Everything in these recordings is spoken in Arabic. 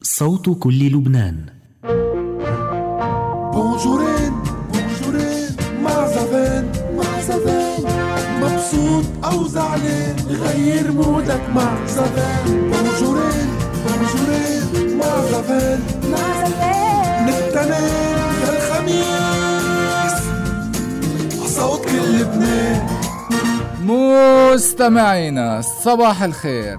صوت كل لبنان. بونجورين بونجورين مع زفان مع زفان، مبسوط أو زعلان غير مودك مع زفان. بونجورين بونجورين مع زفان مع زفان، نتنين للخميس صوت كل لبنان. مستمعينا صباح الخير،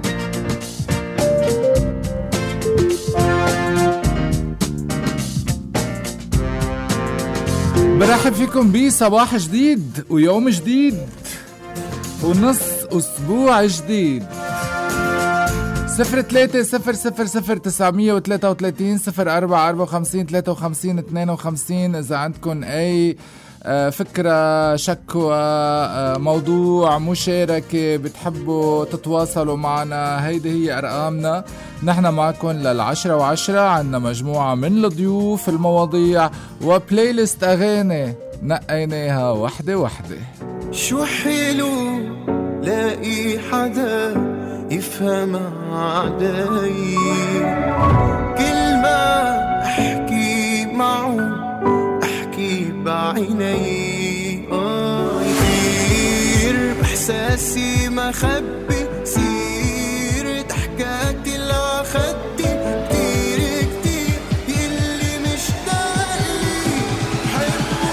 برحب فيكم بصباح جديد ويوم جديد ونص أسبوع جديد. 03-000-933 04-54-53-52 إذا عندكم أي فكرة، شكوى، موضوع، مشاركة بتحبوا تتواصلوا معنا، هيدي هي أرقامنا. نحن معكم لل10:10. عندنا مجموعة من الضيوف، المواضيع وبلاي ليست أغاني نقيناها وحدة وحدة. شو حلو لاقي حدا يفهم علي، كل ما أحكي معه أحكي بعيني، يطير بإحساسي ما خبي، صير ضحكاتي لا خدي، كتير كتير يلي مشتاق لي حبه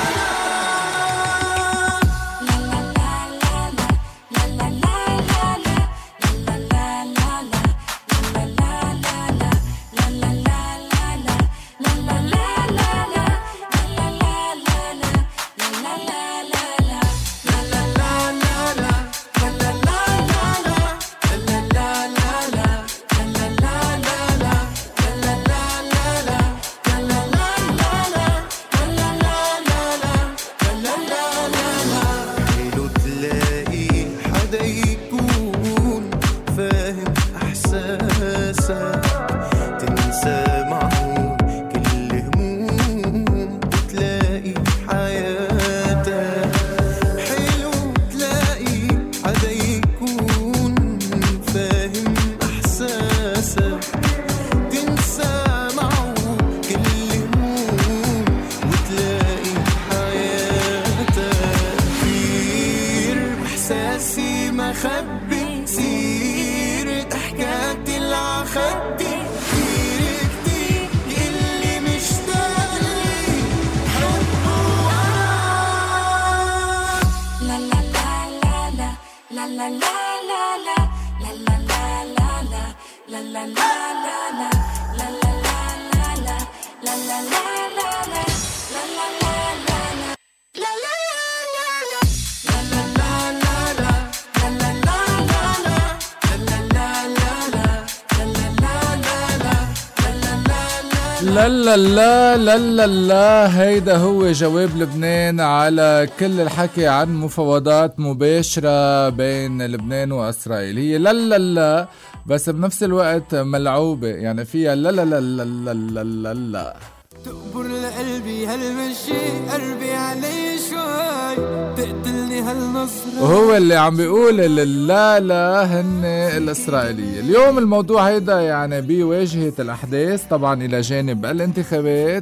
لا لا لا لا لا لا. هيدا هو جواب لبنان على كل الحكي عن مفاوضات مباشرة بين لبنان وإسرائيل. هي لا لا لا بس بنفس الوقت ملعوبة، يعني فيها لا لا لا لا لا لا لا لا. تقبر لقلبي هالمشي، قلبي علي شوي تقتلني هالنصر، وهو اللي عم بيقول لا لا هن الإسرائيلية. اليوم الموضوع هيدا يعني بواجهة الأحداث طبعا إلى جانب الانتخابات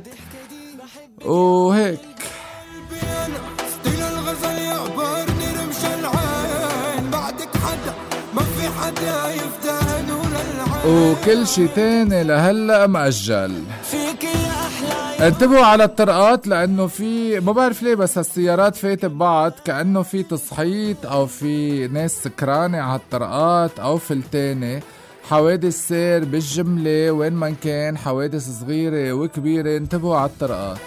وهيك. ستيل الغزل يعبرني رمش العين، بعدك حدا ما في حدا يفتح نور العين، وكل شي تاني لهلأ مأجل. انتبهوا على الطرقات لأنه في ما بعرف ليه بس السيارات فايتة ببعض، كأنه في تصحيط أو في ناس سكرانة على الطرقات أو فلتانة. حوادث سير بالجملة وين ما كان، حوادث صغيرة وكبيرة. انتبهوا على الطرقات.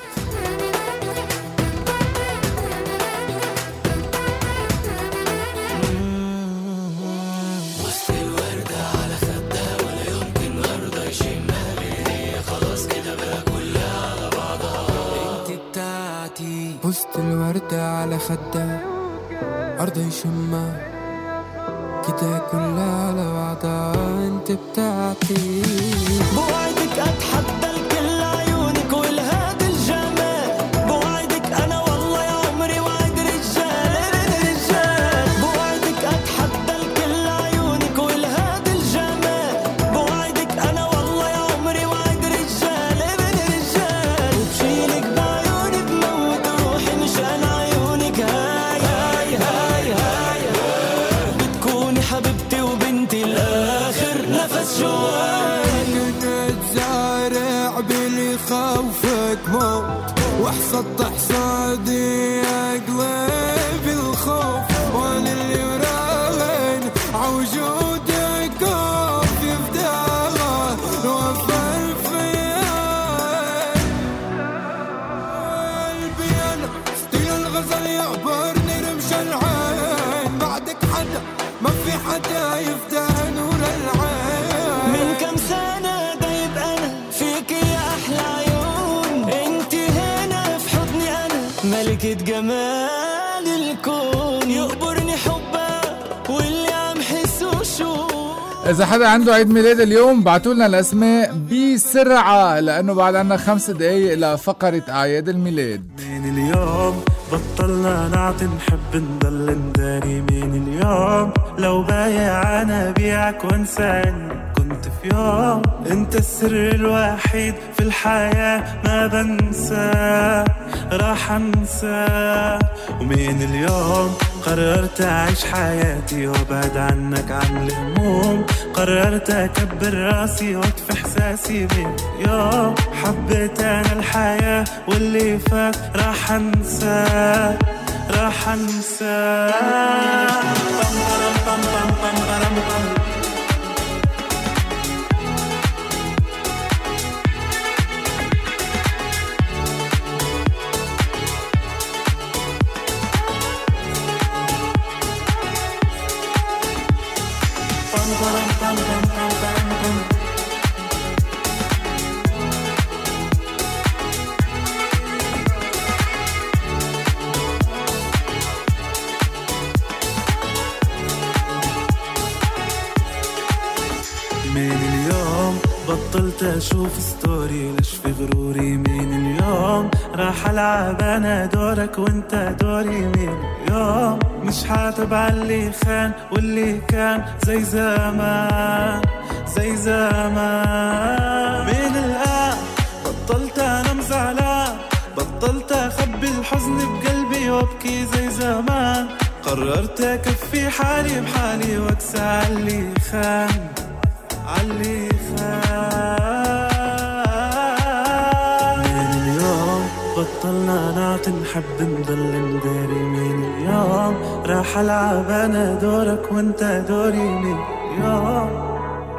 وسط الوردة على خدها، أرض يشمها كده كلها على بعضها، انت بتاعتي. بوعدك أتحدى الكل عيونك والهاد الجمال، بوعدك أنا والله يا عمري وعد رجال رجال، بوعدك أتحدى الكل عيونك والهاد الجمال، بوعدك أنا والله يا وتموت وحصدت حصادي أقوى بالخوف وانا اللي وراهن عوجودك وف يفتاها وفر فيها قلبي أنا ستيل الغزل يعبرني رمش العين بعدك حدا ما في حدا يفتح نور العين من كم سنة دايب أنا فيك يا أحلى عيون انت هنا في حضني أنا ملكة جمال الكون يقبرني حبك واللي عم حسه شو. إذا حدا عنده عيد ميلاد اليوم بعتولنا الأسماء بسرعة لأنه بعد عنا 5 دقايق لفقرة أعياد الميلاد. من اليوم بطلنا نعطي نحب نضل نداري. من اليوم لو بايع أنا بيعك وانسى إني كنت في يوم. انت السر الوحيد في الحياة ما بنسى راح انسى. ومن اليوم قررت أعيش حياتي وابعد عنك عن الهموم. قررت أكبر راسي واطفي إحساسي. من يوم حبيت أنا الحياة واللي فات راح انسى راح انسى. من اليوم بطلت اشوف ستوري ليش في غروري. من اليوم راح العب انا دورك وانت دوري. من اليوم مش حاتبع اللي خان واللي كان زي زمان زي زمان. من الآن بطلت انام زعلان. بطلت اخبي الحزن بقلبي وابكي زي زمان. قررت اكفي حالي بحالي واكسى علي خان علي خان. من اليوم بطلنا نعطي نحب نضل نداري. من اليوم راح العب انا دورك وانت دوري. من اليوم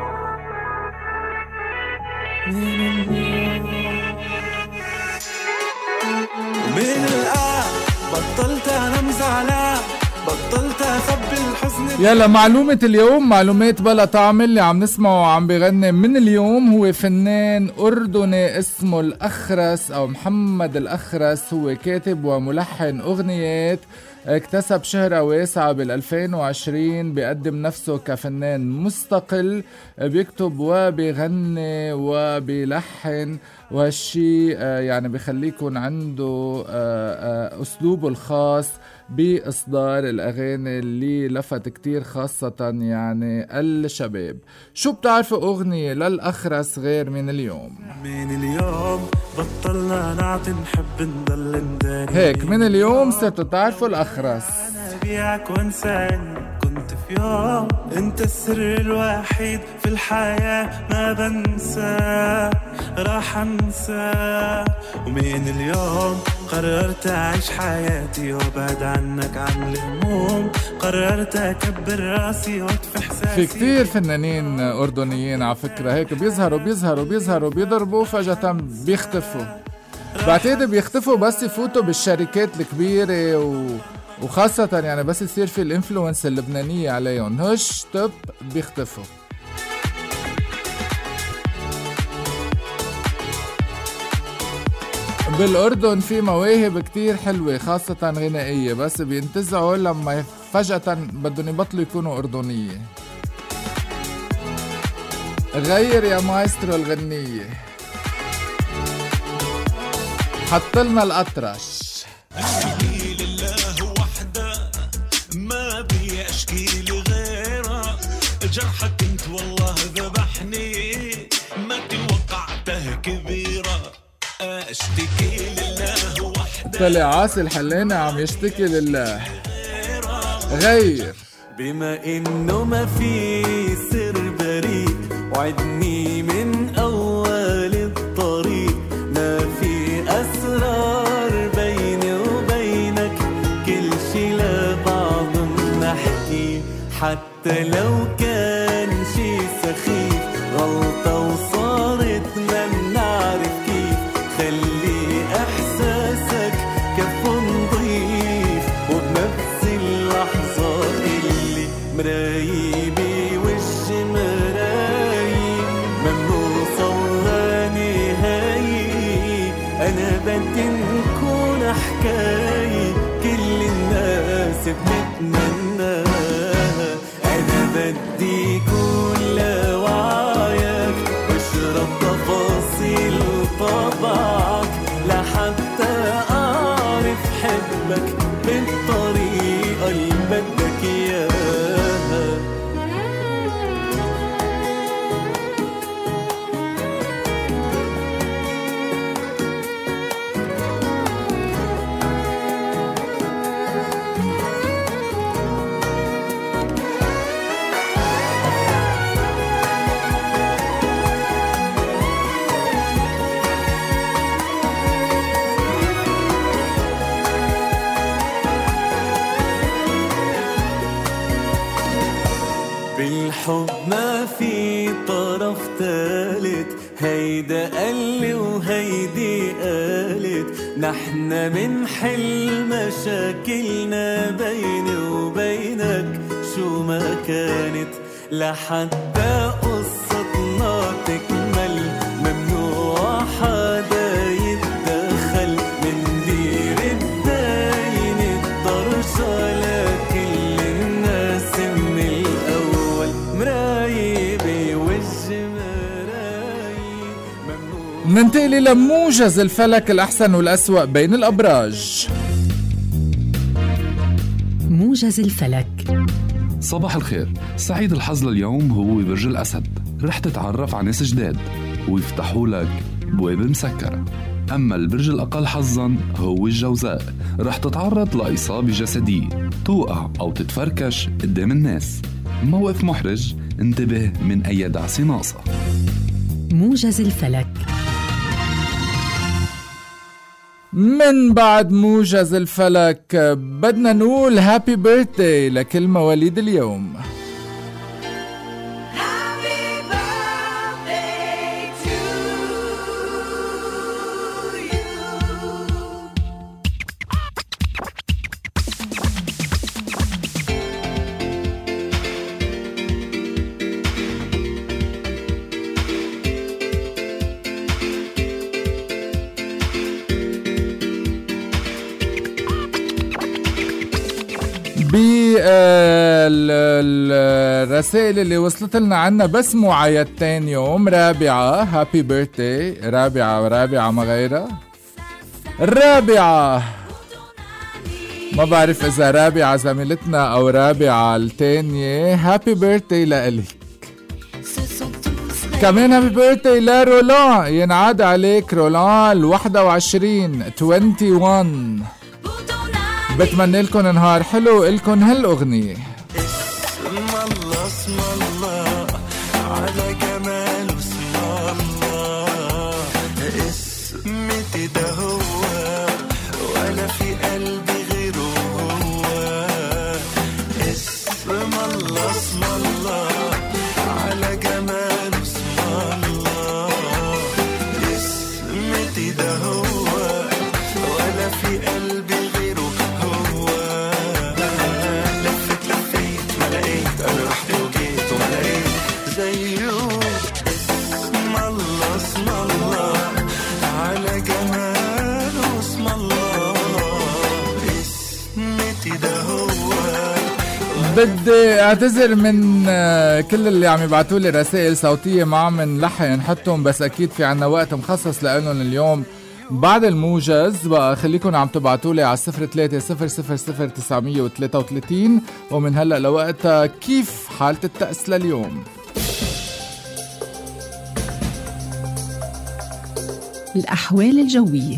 من الآن بطلت انام زعلان. بطلت اخبي الحزن. يلا معلومة اليوم، معلومات بلا طعم. اللي عم نسمعه وعم بغني من اليوم هو فنان أردني اسمه الأخرس أو محمد الأخرس. هو كاتب وملحن أغنيات، اكتسب شهرة واسعة بال2020. بيقدم نفسه كفنان مستقل، بيكتب وبيغني وبيلحن، وهالشي يعني بيخليكن عنده أسلوبه الخاص بإصدار الأغاني اللي لفت كتير خاصة يعني الشباب. شو بتعرفوا أغنية للأخرس غير من اليوم؟ من اليوم بطلنا نعطي نحب نضل نداري. هيك من اليوم صرتوا تعرفوا الأخرس. أنا بيعك وانسى إني كنت في يوم. انت السر الوحيد في الحياة ما بنسى راح انسى. ومن اليوم قررت أعيش حياتي وابعد عنك عن الهموم. قررت أكبر راسي واطفي إحساسي. في كتير فنانين أردنيين على فكرة هيك بيظهروا بيضربوا فجأة بيختفوا. بعتقد بيختفوا بس يفوتوا بالشركات الكبيرة وخاصة يعني بس يصير في الانفلونس اللبنانية عليهم هش طب بيختفوا. بالأردن في مواهب كتير حلوة خاصة غنائية، بس بينتزعوا لما فجأة بدهم يبطلوا يكونوا أردنية. غير يا مايسترو الغنية، حطلنا الأطرش. أشكي لله وحده ما بي أشكي لغيره. جرحك انت والله ذبحني ما توقعته كبيرة. اشتكي لله وحده. طلع عاصي الحلاني عم يشتكي لله. غير بما انه ما في سر بريء وعدني من اول الطريق. ما في حتى لو كان شي سخيف غلطة وصارت ما بنعرف كيف. خلي إحساسك كف نضيف وبنفس اللحظة اللي مرايبي وش مرايب ممنوع صورها نهاية. أنا بدي نكون حكاية كل الناس بتتمناها. أنا بدي كل وعيك واشرب تفاصيل طبعك لحتى أعرف حبك بالطريقة اللي بدك إياها. بالحب ما في طرف ثالث، هيدا قالي وهيدي قالت. نحن منحل مشاكلنا بيني وبينك شو ما كانت لحتى قصتنا تكمل. ممنوع حدا يتدخل من دير الدين الطرشة لكل الناس من الأول. مرايبي وجه مرايب ممنوع. ننتقل لموجز الفلك الأحسن والأسوأ بين الأبراج. موجز الفلك. صباح الخير. سعيد الحظ لليوم هو برج الأسد. رح تتعرف على ناس جداد ويفتحوا لك بواب مسكرة. أما البرج الأقل حظاً هو الجوزاء. رح تتعرض لإصابة جسدية، توقع أو تتفركش قدام الناس. موقف محرج، انتبه من أي دعسة ناقصة. موجز الفلك. من بعد موجز الفلك بدنا نقول هابي بيرثداي لكل مواليد اليوم. بالرسائل اللي وصلت لنا عنا بس معايدتين يوم. رابعة هابي بيرثداي، رابعة ما غيرها. الرابعة ما بعرف إذا رابعة زميلتنا أو رابعة التانية. هابي بيرثداي لإلك. كمان هابي بيرثداي لرولان، ينعاد عليك رولان 21. بتمنى لكم نهار حلو إلكن هالأغنية. اسم الله اسم الله على جماله اسم الله. اسمتي ده هو ولا في قلبي غيره هو. اسم الله اسم الله على جماله اسم الله. اسمتي ده هو ولا في قلبي غيره. اسم الله اسم الله على جماله اسم الله. اسمتي ده هو. بدي اعتذر من كل اللي عم يبعتوا لي رسائل صوتية ما عم نلحق نحطهم، بس اكيد في عنا وقت مخصص لهم اليوم بعد الموجز. بقى خليكم عم تبعتوا لي على 03000933 ومن هلأ لوقتها كيف حالة الطقس لليوم. الأحوال الجوية.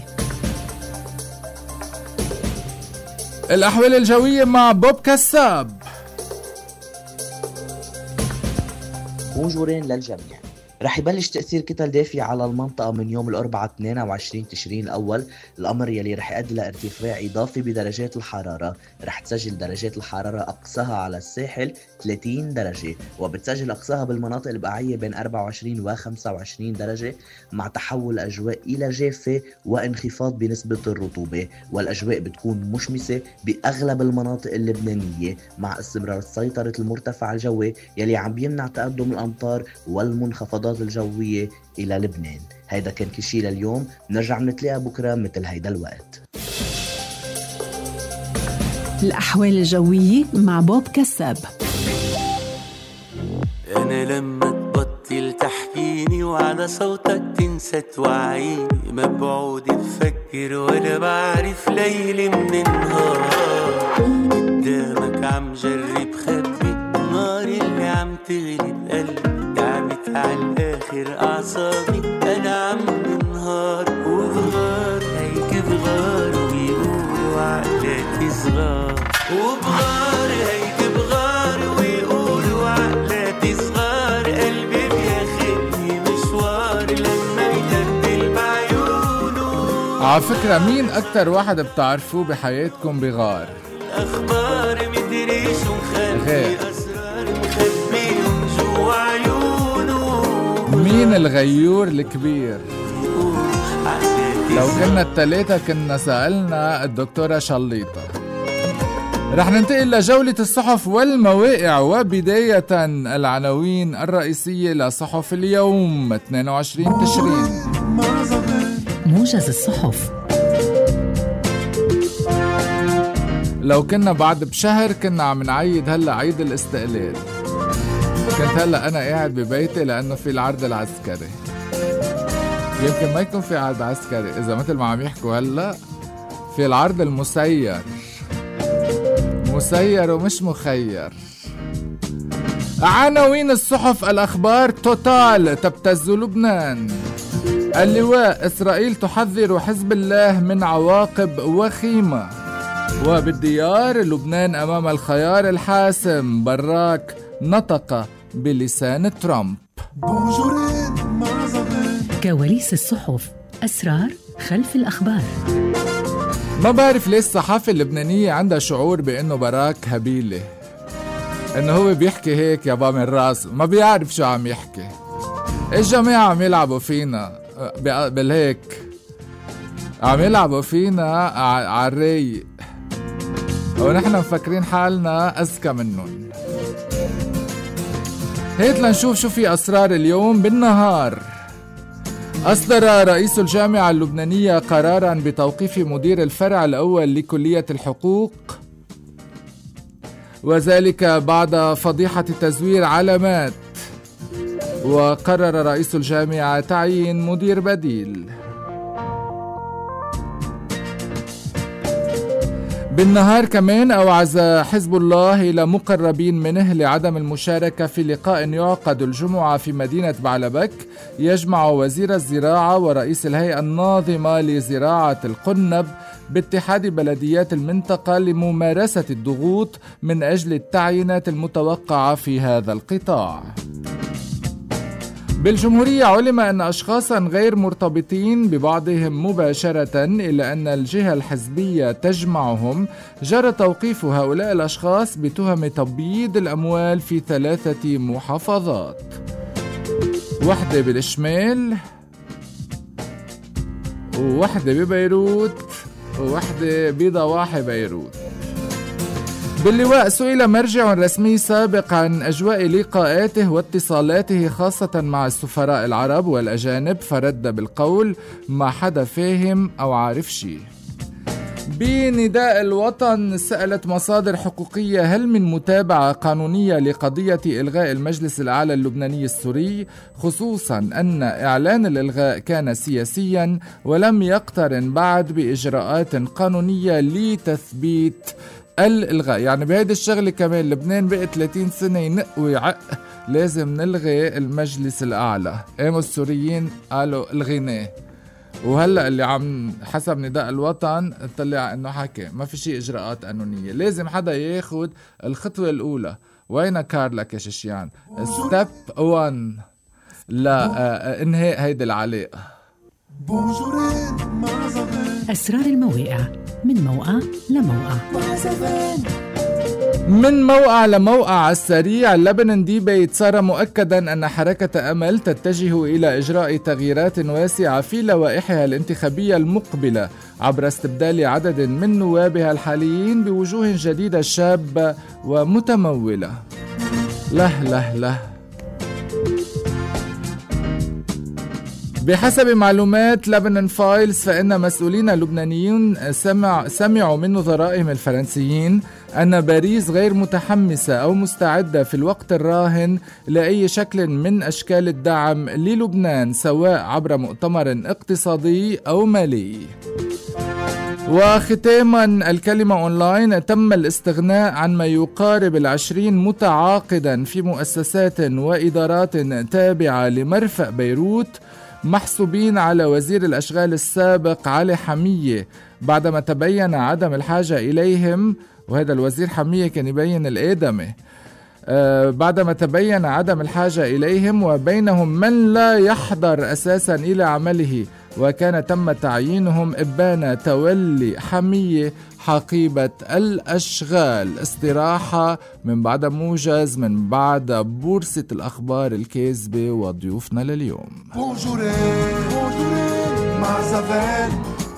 الأحوال الجوية مع بوب كساب. بونجورين للجميع. رح يبلش تأثير كتل دافية على المنطقة من يوم الأربعاء 22 تشرين الأول، الأمر يلي رح يؤدي لارتفاع إضافي بدرجات الحرارة. رح تسجل درجات الحرارة أقصاها على الساحل 30 درجة، وبتسجل أقصاها بالمناطق البقعية بين 24 و 25 درجة، مع تحول أجواء إلى جافة وانخفاض بنسبة الرطوبة. والأجواء بتكون مشمسة بأغلب المناطق اللبنانية، مع استمرار سيطرة المرتفع الجوي يلي عم يمنع تقدم الأمطار والمنخفضات الجوية إلى لبنان. هيدا كان كل شي لليوم، نرجع نتلاقى بكرة مثل هيدا الوقت. الأحوال الجوية مع بوب كساب. أنا لما تبطل تحكيني وعلى صوتك تنسى توعيني، مبعود تفكر ولا بعرف ليلي من النهار، قدامك عم جرب خبي النار اللي عم تغلب قلبي، تعبت عالآخر أعصابي أنا عم بنهار، وبغار هيك بغار ويقولوا عقلاتي صغار، وبغار هيك بغار ويقولوا عقلاتي صغار، قلبي بياخدني مشوار لما يدبل بعيونه. عفكرة مين أكتر واحد بتعرفوه بحياتكم بغار؟ أخبار مدري شو مخبي أسرار مخبيهم جوا عيونه. مين الغيور الكبير؟ لو كنا التلاتة كنا سألنا الدكتورة شليطة. رح ننتقل لجولة الصحف والمواقع، وبداية العناوين الرئيسية لصحف اليوم 22 تشرين. موجز الصحف. لو كنا بعد بشهر كنا عم نعيد هلا عيد الاستقلال. كنت هلا انا قاعد ببيتي لانه في العرض العسكري. يمكن ما يكون في عرض عسكري اذا مثل ما عم يحكوا هلا في العرض المسير، مسير ومش مخير. عناوين الصحف. الأخبار. توتال تبتز لبنان. اللواء. إسرائيل تحذر حزب الله من عواقب وخيمة. وبالديار. لبنان أمام الخيار الحاسم. براك نطق بلسان ترامب. كواليس الصحف. أسرار خلف الأخبار. ما بعرف ليش الصحافة اللبنانية عندها شعور بأنه براك هبيلة، انه هو بيحكي هيك يابا من راسه، ما بيعرف شو عم يحكي. الجماعة عم يلعبوا فينا بالهيك، عم يلعبوا فينا عالرايق، ونحن مفكرين حالنا أذكى منهم. هيك لنشوف شو في أسرار اليوم بالنهار. أصدر رئيس الجامعة اللبنانية قراراً بتوقيف مدير الفرع الأول لكلية الحقوق، وذلك بعد فضيحة تزوير علامات. وقرر رئيس الجامعة تعيين مدير بديل. بالنهار كمان أوعز حزب الله إلى مقربين منه لعدم المشاركة في لقاء يعقد الجمعة في مدينة بعلبك يجمع وزير الزراعة ورئيس الهيئة الناظمة لزراعة القنب باتحاد بلديات المنطقة لممارسة الضغوط من أجل التعيينات المتوقعة في هذا القطاع. بالجمهورية علم أن أشخاصا غير مرتبطين ببعضهم مباشرة إلا أن الجهة الحزبية تجمعهم جرى توقيف هؤلاء الأشخاص بتهم تبييض الأموال في 3 محافظات، واحدة بالشمال وواحدة ببيروت وواحدة بضواحي بيروت. باللواء سئل مرجع رسمي سابق عن أجواء لقاءاته واتصالاته خاصة مع السفراء العرب والأجانب، فرد بالقول ما حدا فاهم أو عارف شي. بنداء الوطن سألت مصادر حقوقية هل من متابعة قانونية لقضية إلغاء المجلس الأعلى اللبناني السوري، خصوصا أن إعلان الإلغاء كان سياسيا ولم يقترن بعد بإجراءات قانونية لتثبيت الإلغاء. يعني بهيدي الشغلة كمان لبنان بقى 30 سنة ينق ويعق لازم نلغي المجلس الأعلى. قاموا السوريين قالوا الغيناه، وهلأ اللي عم حسب نداء الوطن طلع انه حكي ما في شيء اجراءات قانونية، لازم حدا ياخد الخطوة الاولى. وين كارلا كششيان؟ ستيب 1 لإنهاء هيدي العلاقة. بونجورين مع زفان. أسرار المواقع من موقع لموقع مع زفان. من موقع لموقع على السريع. لبنان ديبيت صار مؤكدا أن حركة أمل تتجه إلى إجراء تغييرات واسعة في لوائحها الانتخابية المقبلة عبر استبدال عدد من نوابها الحاليين بوجوه جديدة شابة ومتمولة. له بحسب معلومات لبنان فايلز فإن مسؤولين لبنانيون سمعوا من نظرائهم الفرنسيين أن باريس غير متحمسة أو مستعدة في الوقت الراهن لأي شكل من أشكال الدعم للبنان سواء عبر مؤتمر اقتصادي أو مالي. وختاما الكلمة أونلاين، تم الاستغناء عن ما يقارب 20 متعاقدا في مؤسسات وإدارات تابعة لمرفأ بيروت محسوبين على وزير الأشغال السابق علي حمية بعدما تبين عدم الحاجة إليهم. وهذا الوزير حمية كان يبين الآدمي بعدما تبين عدم الحاجة إليهم، وبينهم من لا يحضر أساسا إلى عمله، وكان تم تعيينهم إبان تولي حمية حقيبة الأشغال. استراحة من بعد موجز من بعد بورصة الأخبار الكاذبة وضيوفنا لليوم. بونجورين مع زفان.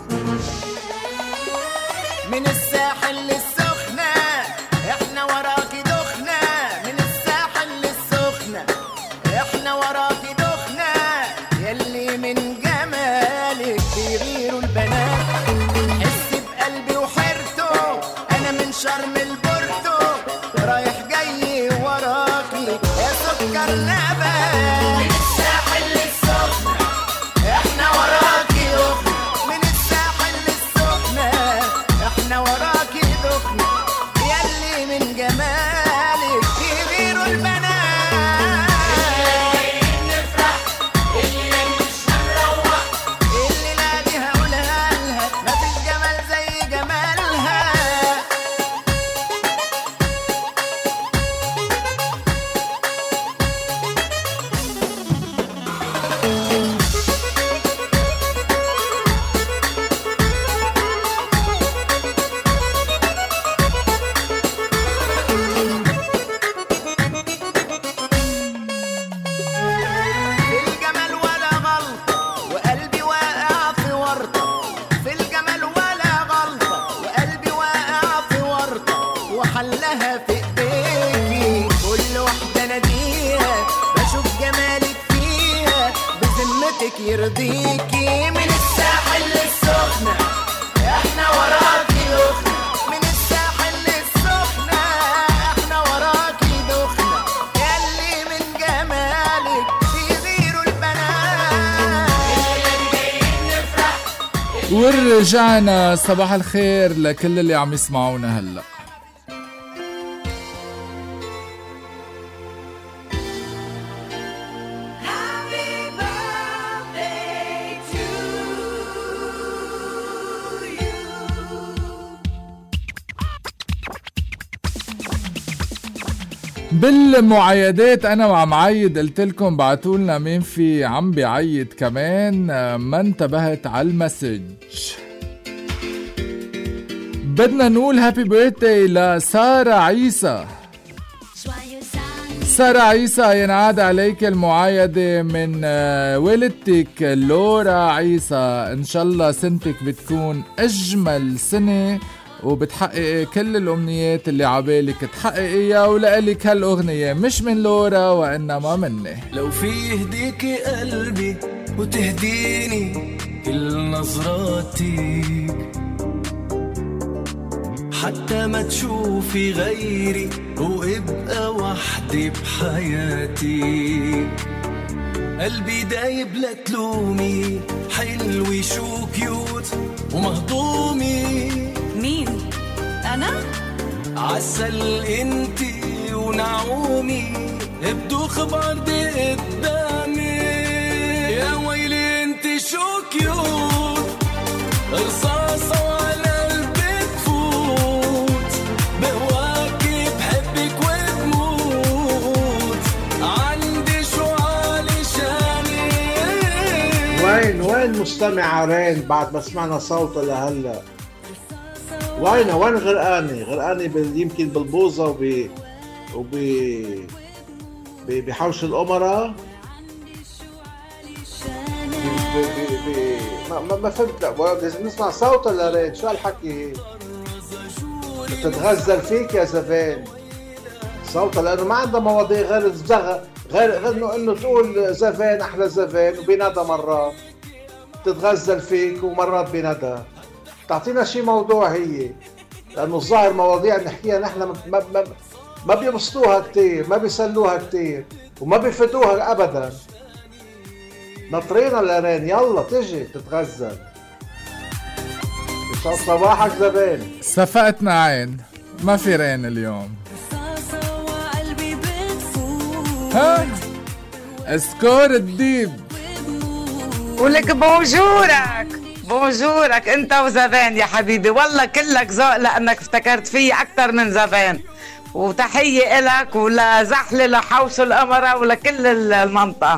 من الساحل للسخنة احنا وراكي دخنة، من الساحل للسخنة احنا وراكي دخنة، يلي من جمالك بيغيروا البنات، حسي بقلبي وحيرته انا من شرم البورتو رايح جاي وراكي يا سكر لبن. من الساحل للسخنة احنا وراكي دخنة، من الساحل للسخنة احنا وراكي دخنة، يلي من جمالك كبيروا البنات، اللي نفرح اللي مش هنروح، اللي لا دي هقولها لها مفيش جمال زي جمالها. في الجمال ولا غلطة وقلبي واقع في ورطة، في الجمال ولا غلطة وقلبي واقع في ورطة، وحلها في ايديكي كل واحدة ناديها بشوف جمالك فيها بذمتك يرضيكي. من الساحل للسخنة احنا وراكي دخنة، من الساحل للسخنة احنا وراكي دخنة، يلي من جمالك بيغيروا البنات. ورجعنا صباح الخير لكل اللي عم يسمعونا هلأ. بالمعايدات انا وعم عيد قلت لكم بعتولنا مين في عم بيعيد كمان، ما انتبهت على المسج. بدنا نقول هابي بيرثداي لسارة عيسى. سارة عيسى ينعاد عليك المعايدة من والدتك لورا عيسى، ان شاء الله سنتك بتكون اجمل سنة وبتحققي كل الأمنيات اللي عبالك تحققيها، ولقلك هالأغنية مش من لورا وإنما مني. لو في يهديكي قلبي وتهديني كل نظراتك، حتى ما تشوفي غيري وابقى وحدي بحياتي، قلبي دايب لا تلومي، حلوي شو كيوت ومهضومي. مين؟ أنا؟ عسل انتي ونعومي، بدوخ بعدي قدامي، يا ويلي انتي شو كيوت، رصاصة وعلى قلبي تفوت، بهواكي بحبك وبموت، عندي شو عالي شان وين مستمعة رين بعد ما سمعنا صوتها لهلا؟ وين غرقانة يمكن بالبوظة بحوش الأمراء. ما فهمت. لا لازم نسمع صوتها لرين. شو هالحكي هي؟ بتتغزل فيك يا زفان صوتها، لأنه ما عندها مواضيع غير الزغة، غير انه تقول زفان احلى زفان وبندى مرات تتغزل فيك ومرات بندى. تعطينا شي موضوع هي، لانه الظاهر مواضيع نحكيها نحن ما بيبسطوها كتير، ما بيسلوها كتير وما بيفيدوها ابدا. نطرينا لرين يلا تجي تتغزل. يسعد صباحك زبان. صفقتنا عين ما في رين اليوم. ها اسكور الديب ولك بونجورك انت وزبان يا حبيبي. والله كلك ذوق لانك افتكرت فيي اكتر من زبان. وتحية إلك ولزحلة لحوش القمرة ولكل المنطقة.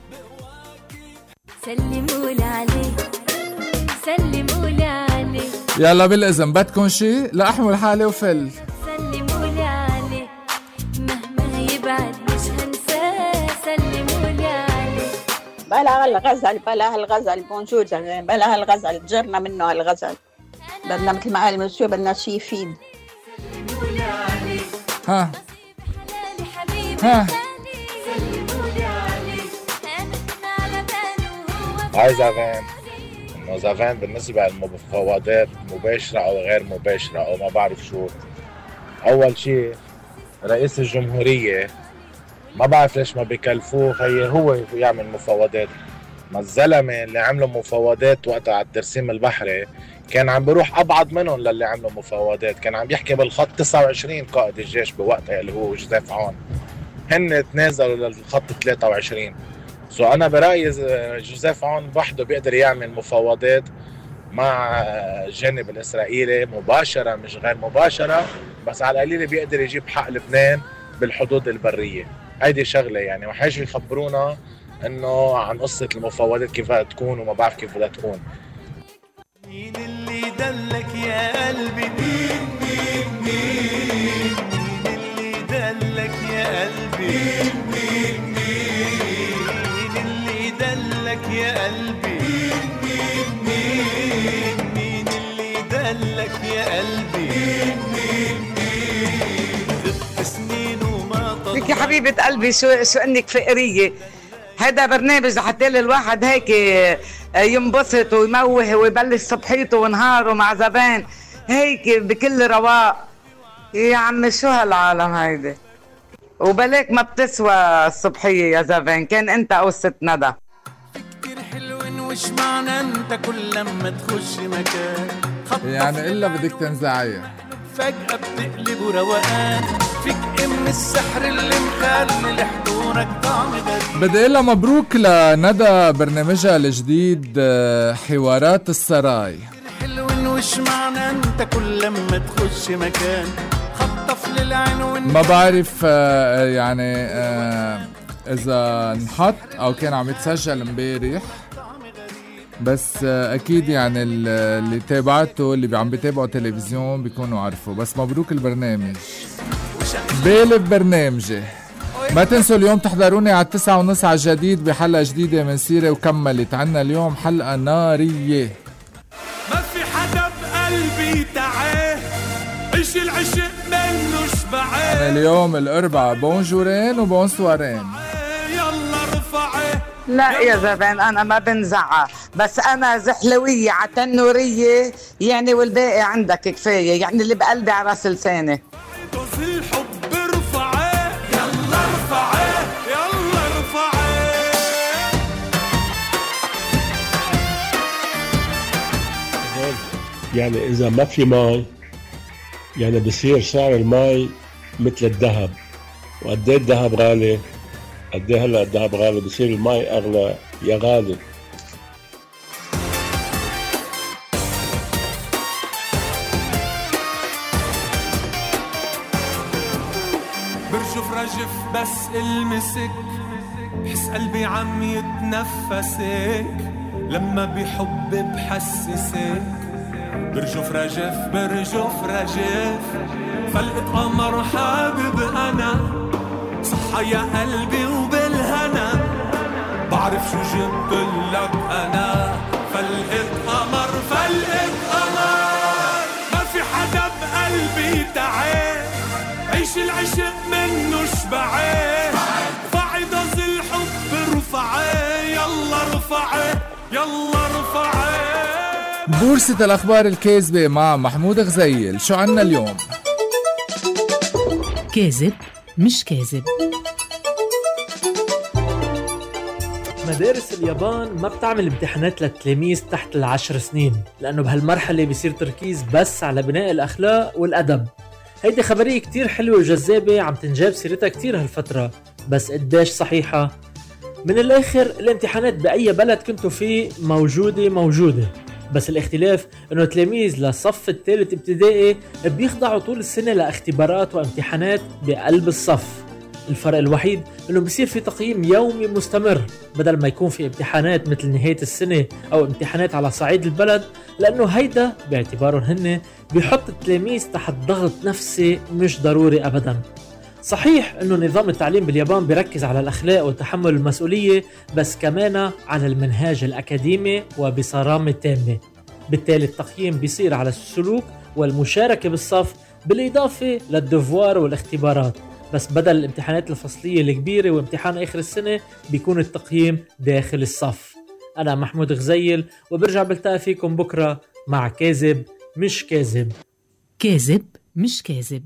سلمولي عليه سلمولي عليه. يلا بالإذن بدكن شي لأحمل حالي وفل. سلمولي عليه مهما يبعد مش هنساه. سلمولي عليه. بلا الغزل بونجور زغين. بلا هالغزل جرنا منه هالغزل. بدنا مثل ما قال مسيو بدنا شي يفيد. ها هاي زافان. انه زافان بالنسبة للمفاوضات مباشرة او غير مباشرة او ما بعرف شو. اول شيء رئيس الجمهورية ما بعرف ليش ما بيكلفوه هو يعمل مفاوضات. ما الزلمة اللي عملوا مفاوضات وقتها على الترسيم البحري كان عم بروح أبعد منهم للي عملوا مفاوضات. كان عم يحكي بالخط 29 قائد الجيش بوقتها اللي هو جوزيف عون. هن تنازلوا للخط 23. أنا برأيي جوزيف عون وحده بيقدر يعمل مفاوضات مع الجانب الإسرائيلي مباشرة مش غير مباشرة، بس على القليل بيقدر يجيب حق لبنان بالحدود البرية. هيدي شغلة يعني ما حيجوا يخبرونا انه عن قصة المفاوضات كيف بدها تكون وما بعرف كيف بدها تكون. مين اللي دلك يا قلبي؟ مين اللي دلك يا قلبي؟ مين اللي دلك يا قلبي؟ مين اللي دلك يا قلبي؟ غبت سنين وما طلعت. لك يا حبيبة قلبي شو انك فقرية. هذا برنامج لحتى الواحد هيك ينبسط ويموه ويبلش صبحيته ونهاره مع زبان هيك بكل رواق. يا عم شو هالعالم هيدي. وبلاك ما بتسوى الصبحية يا زبان، كان انت او الست ندى. كتير حلوين وش معنى انت كل لما تخش مكان يعني الا بدك تنزعي فجأة بتقلب روقان. فيك ام السحر اللي مخلي لحضورك طعم غريب. بدي اقول مبروك لندى برنامجها الجديد حوارات السراي. حلوين وش معنى انت كل لما تخش مكان خطف للعين. ما بعرف يعني اذا انحط او كان عم يتسجل امبارح، بس اكيد يعني اللي تابعته اللي عم بيتابعوا تلفزيون بيكونوا عارفوا. بس مبروك البرنامج بقلب برنامجي. ما تنسوا اليوم تحضروني على 9:30 على الجديد بحلقة جديدة من سيرة وكملت. عنا اليوم حلقة نارية. ما في حدا بقلبي تعاه عيش العشق منه شبعاه. أنا اليوم الأربعاء بونجورين وبونسوارين. يلا رفعه. لا يا زبان انا ما بنزعها، بس انا زحلوية على تنورية يعني، والباقي عندك كفاية يعني. اللي بقلبي على راس لساني. دوز الحب رفعه. يلا رفعه يلا رفعه. يعني اذا ما في ماء يعني بصير سعر الماء مثل الذهب. وقد ايه الذهب غالي؟ قد ايه هلا الذهب غالي؟ بصير الماء اغلى يا غالي. برجف رجف بس المسك حس قلبي عم يتنفسك. لما بحب بحسسك برجف رجف فلقت قمر حابب أنا صحى يا قلبي وبالهنا بعرف شو جبتلك أنا فلقت قمر ما في حدا بقلبي تعال عيش العشق منه شبعان فعض الحب رفعي يلا رفعي بورصة الأخبار الكاذبة مع محمود غزيل. شو عنا اليوم؟ كاذب مش كاذب. مدارس اليابان ما بتعمل امتحانات للتلاميذ تحت 10 سنين لأنه بهالمرحلة بيصير تركيز بس على بناء الأخلاق والأدب. هيدي خبرية كتير حلوة وجذابة عم تنجاب سيرتها كتير هالفترة، بس قديش صحيحة؟ من الآخر الامتحانات بأي بلد كنتوا فيه موجودة، بس الاختلاف انه تلاميذ لصف الثالث ابتدائي بيخضعوا طول السنة لاختبارات وامتحانات بقلب الصف. الفرق الوحيد انه بيصير في تقييم يومي مستمر بدل ما يكون في امتحانات مثل نهاية السنة او امتحانات على صعيد البلد، لانه هيدا باعتبارهم هن بيحط التلاميذ تحت ضغط نفسي مش ضروري ابدا. صحيح انه نظام التعليم باليابان بيركز على الاخلاق وتحمل المسؤولية، بس كمان على المنهاج الاكاديمي وبصرامة تامة. بالتالي التقييم بيصير على السلوك والمشاركة بالصف بالاضافة للدفوار والاختبارات، بس بدل الامتحانات الفصلية الكبيرة وامتحان اخر السنة بيكون التقييم داخل الصف. انا محمود غزيل وبرجع بلتقى فيكم بكرة مع كاذب مش كاذب. كاذب مش كاذب.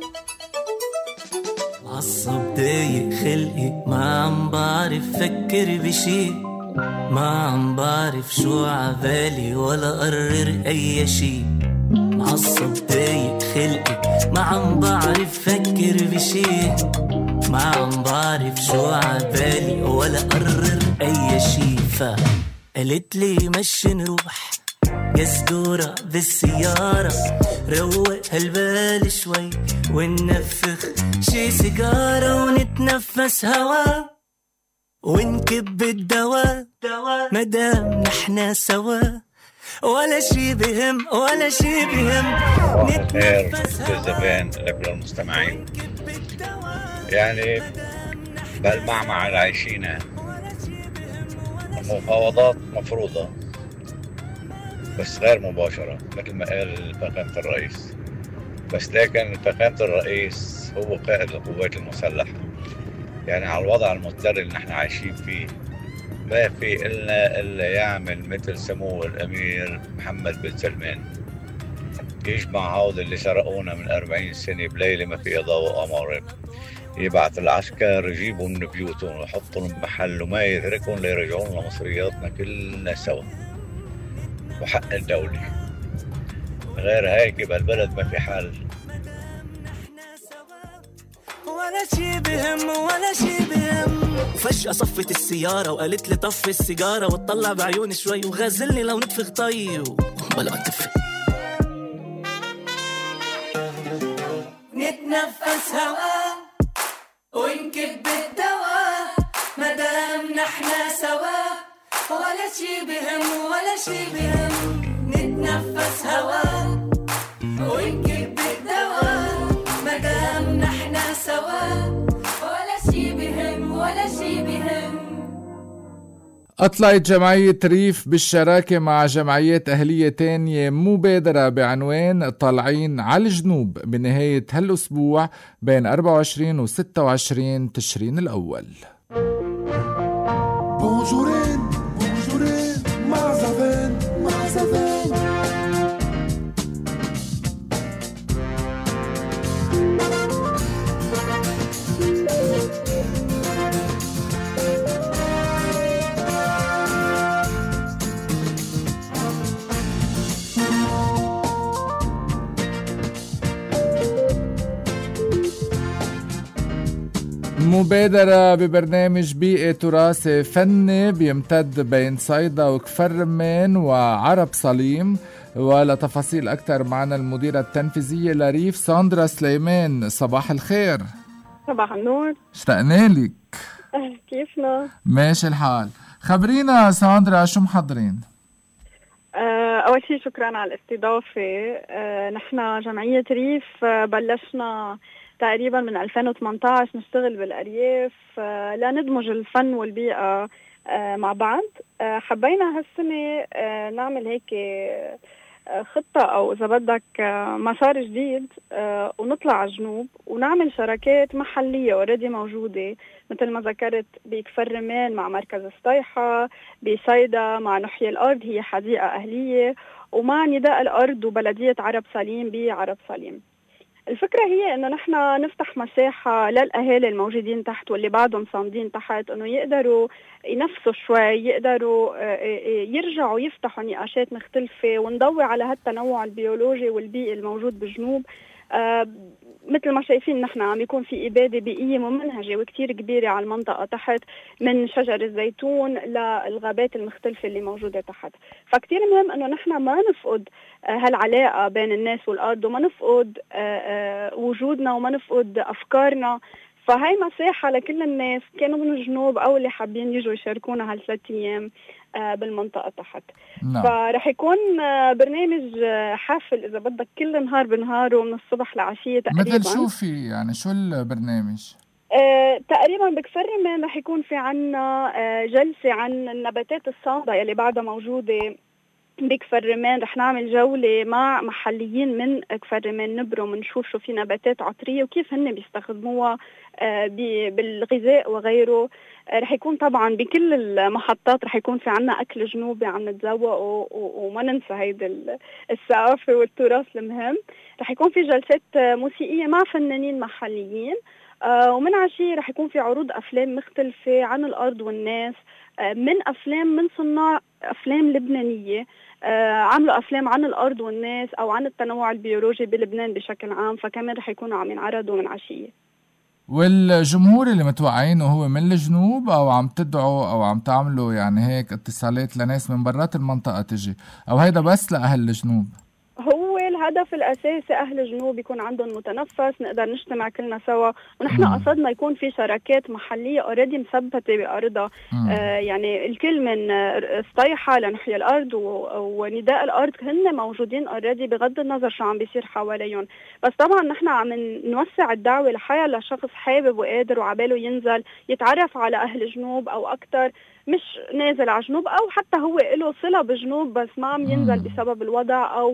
عصب ضايق خلقي ما عم بعرف فكر بشي، ما عم بعرف شو عبالي ولا قرر اي شي. معصب ضايق خلقي ما عم بعرف فكر بشي، ما عم بعرف شو عبالي ولا قرر اي شي. فقالت لي مشي نروح قصدورة بالسيارة روق هالبال شوي وننفخ شي سيجارة ونتنفس هوا ونكب الدواء مدام نحنا سوا ولا شي بهم نتنفس هوا. لكل المستمعين يعني بالمعمعة اللي عايشينها المفاوضات مفروضة بس غير مباشرة مثل ما قال فخامة الرئيس، بس لكن فخامة الرئيس هو قائد القوات المسلحة، يعني على الوضع المضطر اللي نحن عايشين فيه ما في إلا يعمل مثل سمو الأمير محمد بن سلمان، يجمع هؤلاء اللي سرقونا من 40 سنة بليلة ما في ضوء قمر، يبعث العسكر يجيبوا من بيوتهم ويحطهم بمحل وما يتركهم ليرجعون لمصرياتنا كلنا سوا وحق الدولة. غير هيك بالبلد ما في حل. ولا شي بهم وفجأة صفت السيارة وقالت لي طفي السيجارة وتطلع بعيوني شوي وغازلني لو نتفخ طي بلا اتفق نتنفس هوا ونكب الدواء مدام نحنا سوا ولا شي بهم نتنفس هوا ونكب الدواء مدام نحنا سوا ولا شي بهم أطلقت جمعية ريف بالشراكة مع جمعيات أهلية تانية مبادرة بعنوان طالعين على الجنوب بنهاية هالأسبوع بين 24 و 26 تشرين الأول. بونجورين مع زفان مبادرة ببرنامج بيئة تراثي فني بيمتد بين صيدا وكفر رمان وعرب صليم. ولتفاصيل أكثر معنا المديرة التنفيذية لريف ساندرا سليمان. صباح الخير. صباح النور. اشتقنا لك. كيفنا؟ ماشي الحال. خبرينا ساندرا شو محضرين؟ أول شيء شكرا على الاستضافة. نحن جمعية ريف بلشنا تقريبا من 2018 نشتغل بالأرياف لندمج الفن والبيئة مع بعض. حبينا هالسنة نعمل هيك خطة أو إذا بدك مسار جديد ونطلع على الجنوب ونعمل شراكات محلية اوريدي موجودة، مثل ما ذكرت بكفر رمان مع مركز الصيحة، بصيدا مع نحيي الأرض هي حديقة أهلية، ومع نداء الأرض وبلدية عرب سليم بعرب سليم. الفكرة هي إنه نحن نفتح مساحة للأهالي الموجودين تحت واللي بعدهم صامدين تحت، إنه يقدروا ينفسوا شوي، يقدروا يرجعوا يفتحوا نقاشات مختلفة ونضوي على هالتنوع البيولوجي والبيئي الموجود بالجنوب. مثل ما شايفين نحن عم يكون في إبادة بيئية ممنهجة وكتير كبيرة على المنطقة تحت، من شجر الزيتون للغابات المختلفة اللي موجودة تحت. فكتير مهم أنه نحن ما نفقد هالعلاقة بين الناس والأرض، وما نفقد وجودنا، وما نفقد أفكارنا. فهي مساحة لكل الناس كانوا من الجنوب أو اللي حابين يجوا يشاركونا هالثلاث أيام بالمنطقة تحت. فرح يكون برنامج حافل إذا بدك كل نهار بنهاره من الصبح لعشية تقريبا. مثل شو في يعني شو البرنامج؟ تقريبا بكفر رمان رح يكون في عنا جلسة عن النباتات الصامدة يلي بعدها موجودة بكفر رمان. رح نعمل جولة مع محليين من كفر رمان نبرم ونشوف شو في نباتات عطرية وكيف هن بيستخدموها بالغذاء وغيره. رح يكون طبعا بكل المحطات رح يكون في عنا أكل جنوبي عم نتذوق، وما ننسى هيدا الثقافة والتراث المهم. رح يكون في جلسات موسيقية مع فنانين محليين، ومن عشية رح يكون في عروض أفلام مختلفة عن الأرض والناس، من صناع أفلام لبنانية عملوا أفلام عن الأرض والناس أو عن التنوع البيولوجي بلبنان بشكل عام، فكمان رح يكونوا عم ينعرضوا من عشية. والجمهور اللي متوقعينه هو من الجنوب أو عم تدعوا أو عم تعملوا يعني هيك اتصالات لناس من برات المنطقة تجي، أو هيدا بس لأهل الجنوب؟ هو الهدف الأساسي أهل الجنوب يكون عندهم متنفس، نقدر نجتمع كلنا سوا، ونحن قصدنا يكون في شراكات محلية اوريدي مثبتة بأرضها. يعني الكل من الصيحة لنحيي الأرض ونداء الأرض هن موجودين اوريدي بغض النظر شو عم بيصير حواليهم. بس طبعا نحن عم نوسع الدعوة لحياة لشخص حابب وقادر وعباله ينزل يتعرف على أهل جنوب أو أكتر، مش نازل على جنوب أو حتى هو له صلة بجنوب بس ما عم ينزل بسبب الوضع أو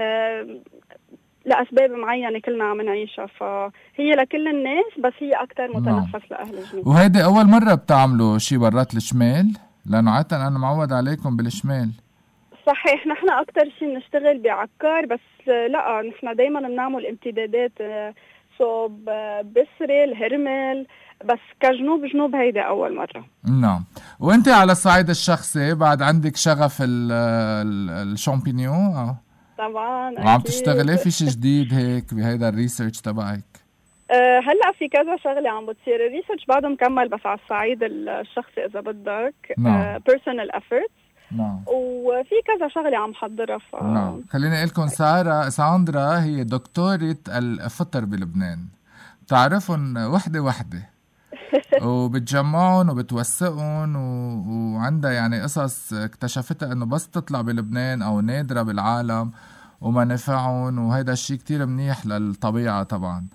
لأسباب معينة كلنا عم نعيشها. فهي لكل الناس بس هي أكتر متنفس لأهل الجنوب. وهيدي أول مرة بتعملوا شي برات الشمال؟ لأنه عادة أنا معود عليكم بالشمال. صحيح، نحن أكتر شي نشتغل بعكار، بس لا نحن دايما بنعمل امتدادات صوب بسري الهرمل، بس كجنوب جنوب هيدا أول مرة. نعم. وانت على الصعيد الشخصي بعد عندك شغف الشامبينيون؟ طبعا. وعم تشتغلي في شيء جديد هيك بهيدا الريسيرش تبعك؟ هلا في كذا شغله عم بتصير، الريسيرش بعده مكمل بس على الصعيد الشخصي اذا بدك. personal efforts. نعم. وفي كذا شغله عم حضرها. نعم. خليني اقول لكم ساندرا هي دكتورة الفطر بلبنان، بتعرفهم وحده وبتجمعهم وبتوثقهم وعندها يعني قصص اكتشفتها انه بس تطلع بلبنان او نادرة بالعالم ومنافعهم، وهيدا الشيء كتير منيح للطبيعة طبعا.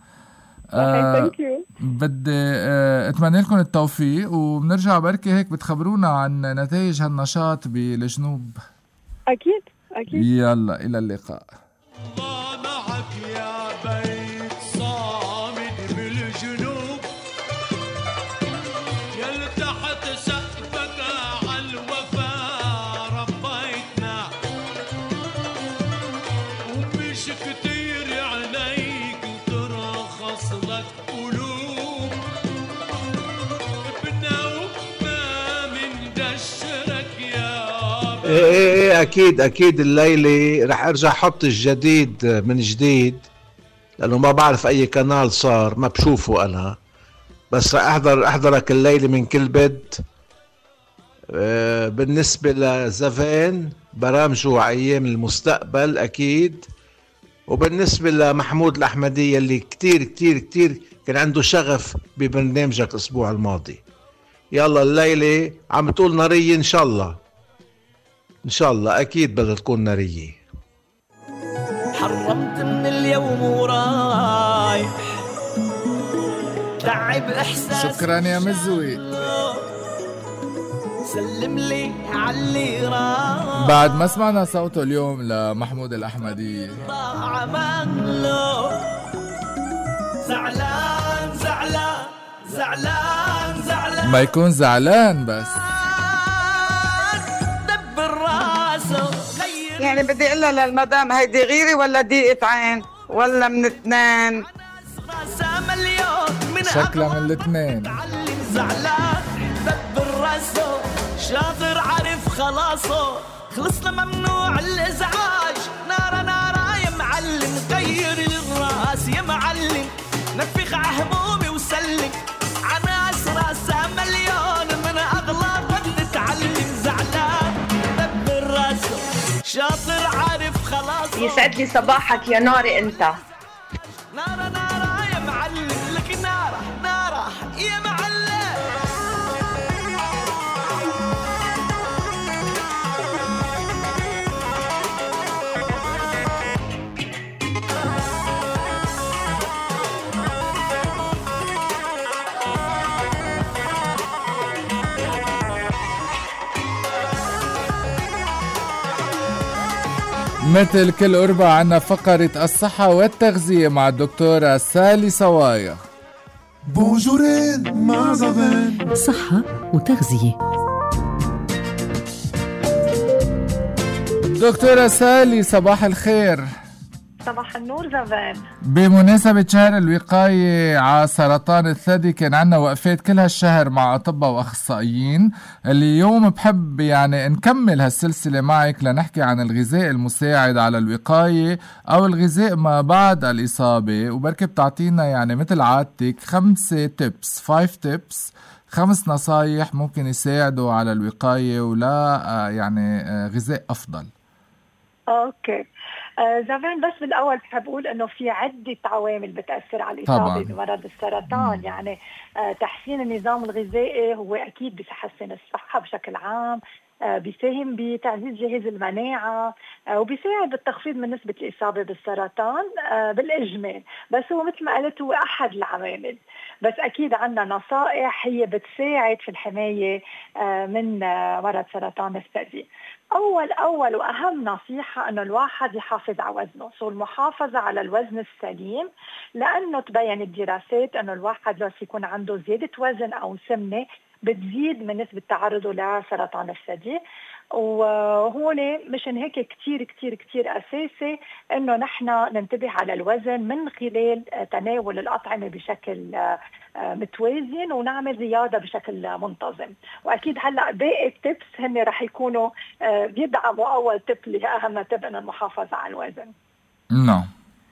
بدي اتمنى لكم التوفيق، وبنرجع بركي هيك بتخبرونا عن نتائج هالنشاط بالجنوب. اكيد. يلا الى اللقاء. ايه اكيد الليله رح ارجع احط الجديد من جديد، لانه ما بعرف اي قناه صار ما بشوفه انا، بس رح احضرك الليله من كل بد. بالنسبه لزفان برامجه ايام المستقبل اكيد، وبالنسبه لمحمود الاحمديه اللي كتير كان عنده شغف ببرنامجك الاسبوع الماضي، يلا الليلة عم تقول نارية إن شاء الله، إن شاء الله أكيد بدها تكون نارية. حرمت من اليوم ورايح تعب إحساس. شكرا يا مزوي. سلم لي علي راح بعد ما سمعنا صوته اليوم لمحمود الأحمدي ضاع منه. زعلان زعلان زعلان زعلان ما يكون زعلان بس دبر راسه. يعني بدي اقول للمدام هيدي غيري ولا ضيقة عين ولا من اثنين؟ شكلها من الاثنين. زعلان دبر راسه شاطر عارف خلاصه خلصنا ممنوع الازعاج. نارا نارا يا معلم غير الراس يا معلم نفخ عهمومي وسلم عناس راسها مليون من اغلاط بتتعلم. زعلان دبر راسه شاطر عارف خلاصه. يسعد لي صباحك يا ناري انت. نارا نارا يا معلم لك نارا نارا يا معلم. مثل كل أربع عنا فقرة الصحة والتغذية مع الدكتورة سالي صوايا. بونجورين مع زافان. صحة وتغذية. دكتورة سالي صباح الخير. صباح النور زافان. بمناسبة شهر الوقاية على سرطان الثدي كان عنا وقفات كل هالشهر مع أطباء وأخصائيين. اليوم بحب يعني نكمل هالسلسلة معك لنحكي عن الغذاء المساعد على الوقاية أو الغذاء ما بعد الإصابة، وبركي بتعطينا يعني مثل عادتك 5 tips 5 نصايح ممكن يساعدوا على الوقاية ولا يعني غذاء أفضل. اوكي زافان، بس بالأول بحب أقول أنه في عدة عوامل بتأثر على الإصابة بمرض السرطان. يعني تحسين النظام الغذائي هو أكيد بيحسن الصحة بشكل عام، بيساهم بتعزيز جهاز المناعة، وبيساعد بالتخفيض من نسبة الإصابة بالسرطان بالإجمال. بس هو مثل ما قلت هو أحد العوامل، بس أكيد عندنا نصائح هي بتساعد في الحماية من مرض سرطان الثدي. أول وأهم نصيحة أنه الواحد يحافظ على وزنه، المحافظة على الوزن السليم، لأنه تبين الدراسات أنه الواحد لو يكون عنده زيادة وزن أو سمنة بتزيد من نسبة تعرضه لسرطان الثدي. وهون مشان هيك كتير كتير كتير أساسي إنه نحن ننتبه على الوزن من خلال تناول الأطعمة بشكل متوازن ونعمل رياضة بشكل منتظم. وأكيد هلأ باقي التبس هن رح يكونوا بيدعموا أول تب اللي أهم تب إنه المحافظة على الوزن. نعم،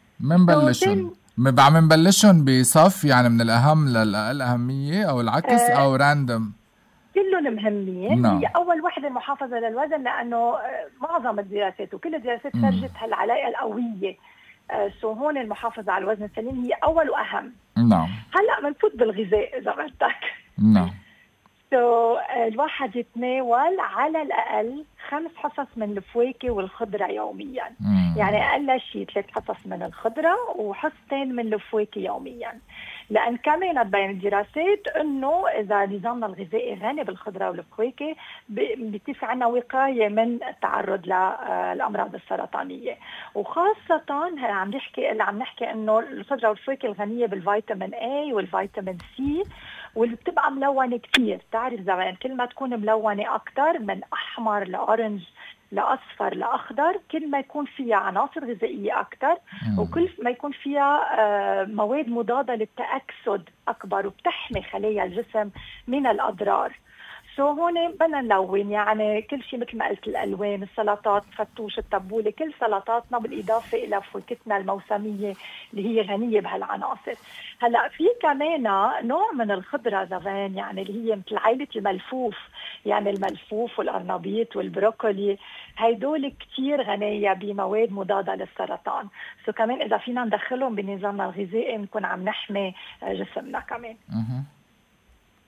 منبلشهم بصف يعني من الأهم للأقل أهمية أو العكس أو راندوم؟ كلهم مهمين. نعم. هي أول وحدة المحافظة للوزن، لأنه معظم الدراسات وكل الدراسات فرجت هالعلاقة القوية. هون المحافظة على الوزن السليم هي أول وأهم. نعم. هلأ بنفوت بالغذاء إذا بدك. نعم. الواحد يتناول على الأقل 5 حصص من الفواكه والخضرة يوميا. يعني أقل شيء 3 حصص من الخضرة وحصتين من الفواكه يوميا، لأن كمان تبين الدراسات أنه إذا نظامنا الغذائي غني بالخضرة والفواكه بيتفق عنا وقاية من التعرض للأمراض السرطانية. وخاصة عم نحكي أنه الخضرة والفواكه الغنية بالفيتامين A والفيتامين C واللي بتبقى ملونة كتير. تعرف زمان كل ما تكون ملونة أكتر من أحمر لأورنج لأصفر لأخضر كل ما يكون فيها عناصر غذائية أكتر، وكل ما يكون فيها مواد مضادة للتأكسد أكبر وبتحمي خلايا الجسم من الأضرار. هون بدنا نلون يعني كل شيء مثل ما قلت، الألوان، السلطات، فتوش، التبولة، كل سلطاتنا بالإضافة إلى فواكهنا الموسمية اللي هي غنية بهالعناصر. هلأ في كمان نوع من الخضرة زمان يعني اللي هي مثل عائلة الملفوف، يعني الملفوف والأرنبيط والبروكولي، هيدول كتير غنية بمواد مضادة للسرطان. كمان إذا فينا ندخلهم بنظامنا الغذائي نكون عم نحمي جسمنا كمان.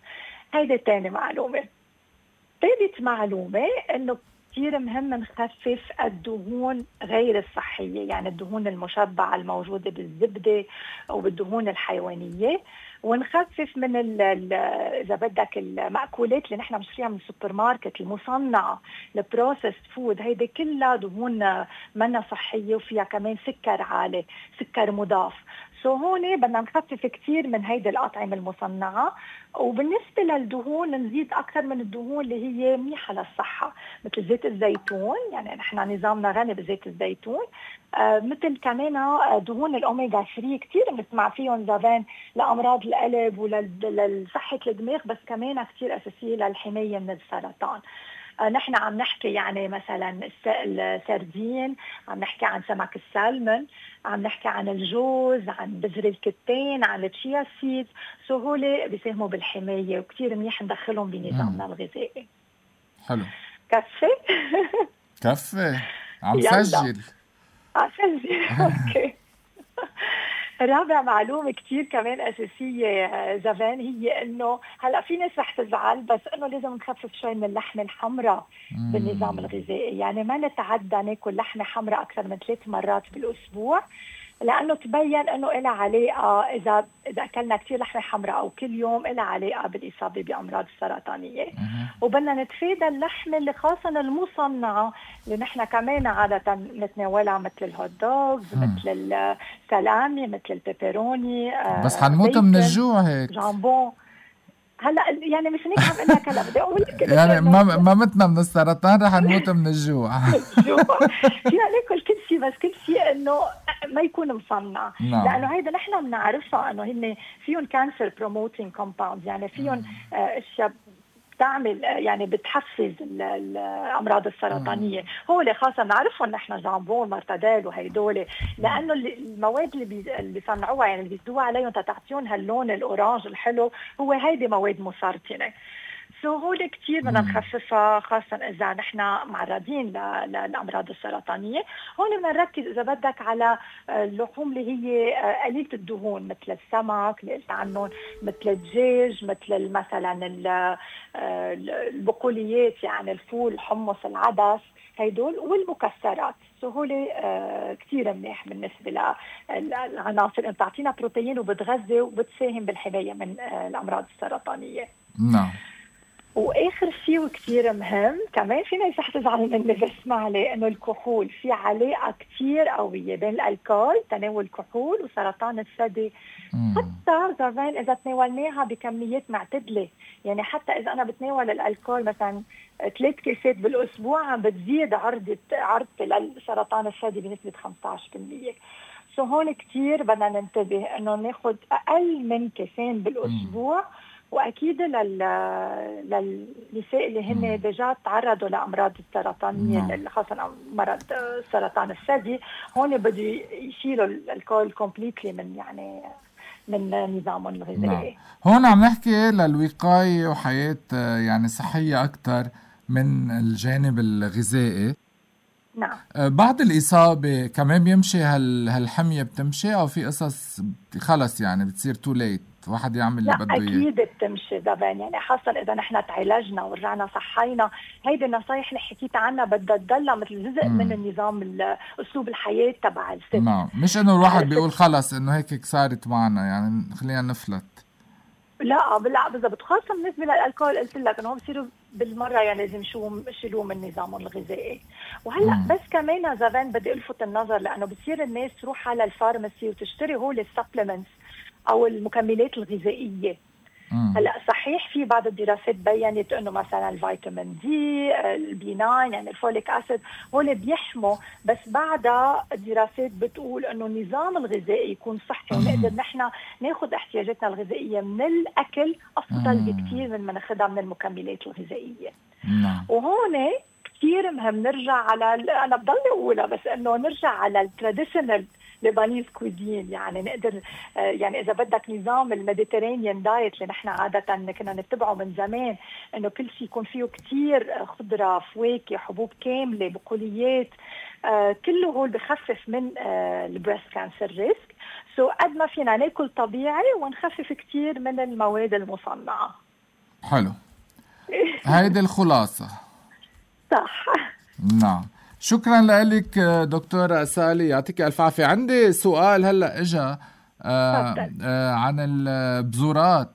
هيدي تاني معلومة. ثالث معلومة إنه كتير مهم نخفف الدهون غير الصحية، يعني الدهون المشبعة الموجودة بالزبدة أو بالدهون الحيوانية، ونخفف من إذا بدك المأكولات اللي نحن بنشتريها من السوبر ماركت المصنعة، البروسيس فود، هيدي كلها دهون منا صحية وفيها كمان سكر عالي، سكر مضاف. هون بدنا نخفف كتير من هيدي الأطعمة المصنعة. وبالنسبة للدهون نزيد أكثر من الدهون اللي هي منيحة للصحة، مثل زيت الزيتون، يعني نحن نظامنا غني بزيت الزيتون. مثل كمان دهون الأوميغا 3 كتير بنسمع فيهم زمان لأمراض القلب ولصحة الدماغ، بس كمان كتير أساسية للحماية من السرطان. نحن عم نحكي يعني مثلا السردين، عم نحكي عن سمك السالمون، عم نحكي عن الجوز، عن بذر الكتان، عن التشيا سيد. سهولة بيساهموا بالحماية وكتير منيح ندخلهم بنظامنا الغذائي. حلو. كفي كفي عم سجل. اوكي. رابع معلومة كتير كمان أساسية زمان هي إنه هلأ في ناس رح تزعل، بس إنه لازم نخفف شوي من اللحمة الحمراء بالنظام الغذائي، يعني ما نتعدى ناكل لحمة حمراء أكثر من 3 مرات بالأسبوع، لأنه تبين إنه إلها علاقة إذا أكلنا كتير لحمة حمراء أو كل يوم إلها علاقة بالإصابة بأمراض السرطانية. وبدنا نتفادى اللحمة اللي خاصة المصنعة اللي نحن كمان عادة نتناولها، مثل الهوت دوغز، مثل السلامي، مثل البيبروني. بس حنموت من الجوع هيك. جامبون. هلا يعني مش هيك عم اقول لك، هلا بدي اقول لك يعني ما متنا من السرطان، رح نموت من الجوع. فينا ناكل كل شيء، بس كل شيء انه ما يكون مصنع. لانه هيدا نحن بنعرفها انه هن فيهم كانسر بروموتينج كومباوندز، يعني فيهم اشياء بتعمل يعني بتحفز الامراض السرطانيه. هو اللي خاصه بنعرفهم نحن جامبون مرتديل وهيدول، لانه المواد اللي بيصنعوها يعني اللي بيزدوها عليهم تعطيهم هاللون الاورانج الحلو، هو هيدي مواد مسرطنه. هول كتير بدنا نخففها، خاصة إذا نحن معرضين للأمراض السرطانية. هون بدنا نركز إذا بدك على اللحوم اللي هي قليلة الدهون، مثل السمك اللي قلت عنهم، مثل الدجاج، مثل مثلا البقوليات، يعني الفول، الحمص، العدس، هيدول، والمكسرات. سهولة كتير منيح بالنسبة للعناصر اللي بتعطينا بروتين وبتغذي وبتساهم بالحماية من الأمراض السرطانية. نعم. واخر شيء وكتير مهم كمان، في ناس رح تزعل مني بس معلي، انه الكحول في علاقه كتير قويه بين الالكول، تناول الكحول، وسرطان الثدي. حتى زمان اذا تناولناها بكميات معتدله، يعني حتى اذا انا بتناول الالكول مثلا 3 كاسات بالاسبوع، عم بتزيد عرضتي للسرطان الثدي بنسبه 15%. هون كتير بدنا ننتبه انه ناخد اقل من كاسين بالاسبوع. واكيد للنساء اللي هن ديجا تعرضوا لامراض السرطانيه، خاصه مرض سرطان الثدي، هون بده يشيلوا الكول كومبليتلي من يعني من نظامهم الغذائي. هون عم نحكي للوقايه وحياه يعني صحيه اكثر من الجانب الغذائي. نعم. بعد الإصابة كمان بيمشي هالحمية بتمشي، أو في قصص خلص يعني بتصير تو ليت واحد يعمل اللي بده إياه؟ أكيد بتمشي زبان، يعني خاصة إذا نحن تعالجنا ورجعنا صحينا. هيدي النصايح اللي حكيت عنها بدها تضلها مثل جزء من النظام أسلوب الحياة تبع الست. نعم، مش إنه الواحد بيقول خلص إنه هيك صارت معنا يعني خلينا نفلت. لا بالضبط، خاصة بالنسبة للألكول قلت لك إنهم بصيروا بالمرة يعني لازم يشيلوه من نظامهم الغذائي. وهلا بس كمان زمان بدي ألفت النظر، لأنه بصير الناس تروح على الفارماسي وتشتري هول السبلمنتس أو المكملات الغذائية. هلا صحيح في بعض الدراسات بينت انه مثلا الفيتامين دي، البي 9، يعني الفوليك اسيد، هول بيحموا، بس بعدها الدراسات بتقول انه النظام الغذائي يكون صحي ونقدر نحن ناخذ احتياجاتنا الغذائيه من الاكل افضل بكثير من ما ناخذها من المكملات الغذائيه. وهون كثير مهم نرجع على، انا بضل اقولها بس انه نرجع على التراديشنال لبنانيز كوزين، يعني نقدر يعني اذا بدك نظام الميديترينيان دايت اللي نحن عاده كنا نتبعه من زمان، انه كل شيء يكون فيه كتير خضره، فواكه، حبوب كامله، بقوليات، كله هول بخفف من البريست كانسر ريسك. قد ما فينا ناكل طبيعي ونخفف كتير من المواد المصنعه. حلو. هيدي الخلاصة. صح. نعم. شكرا لك دكتورة سالي، يعطيك ألف عافية. عندي سؤال هلأ إجا عن البذورات.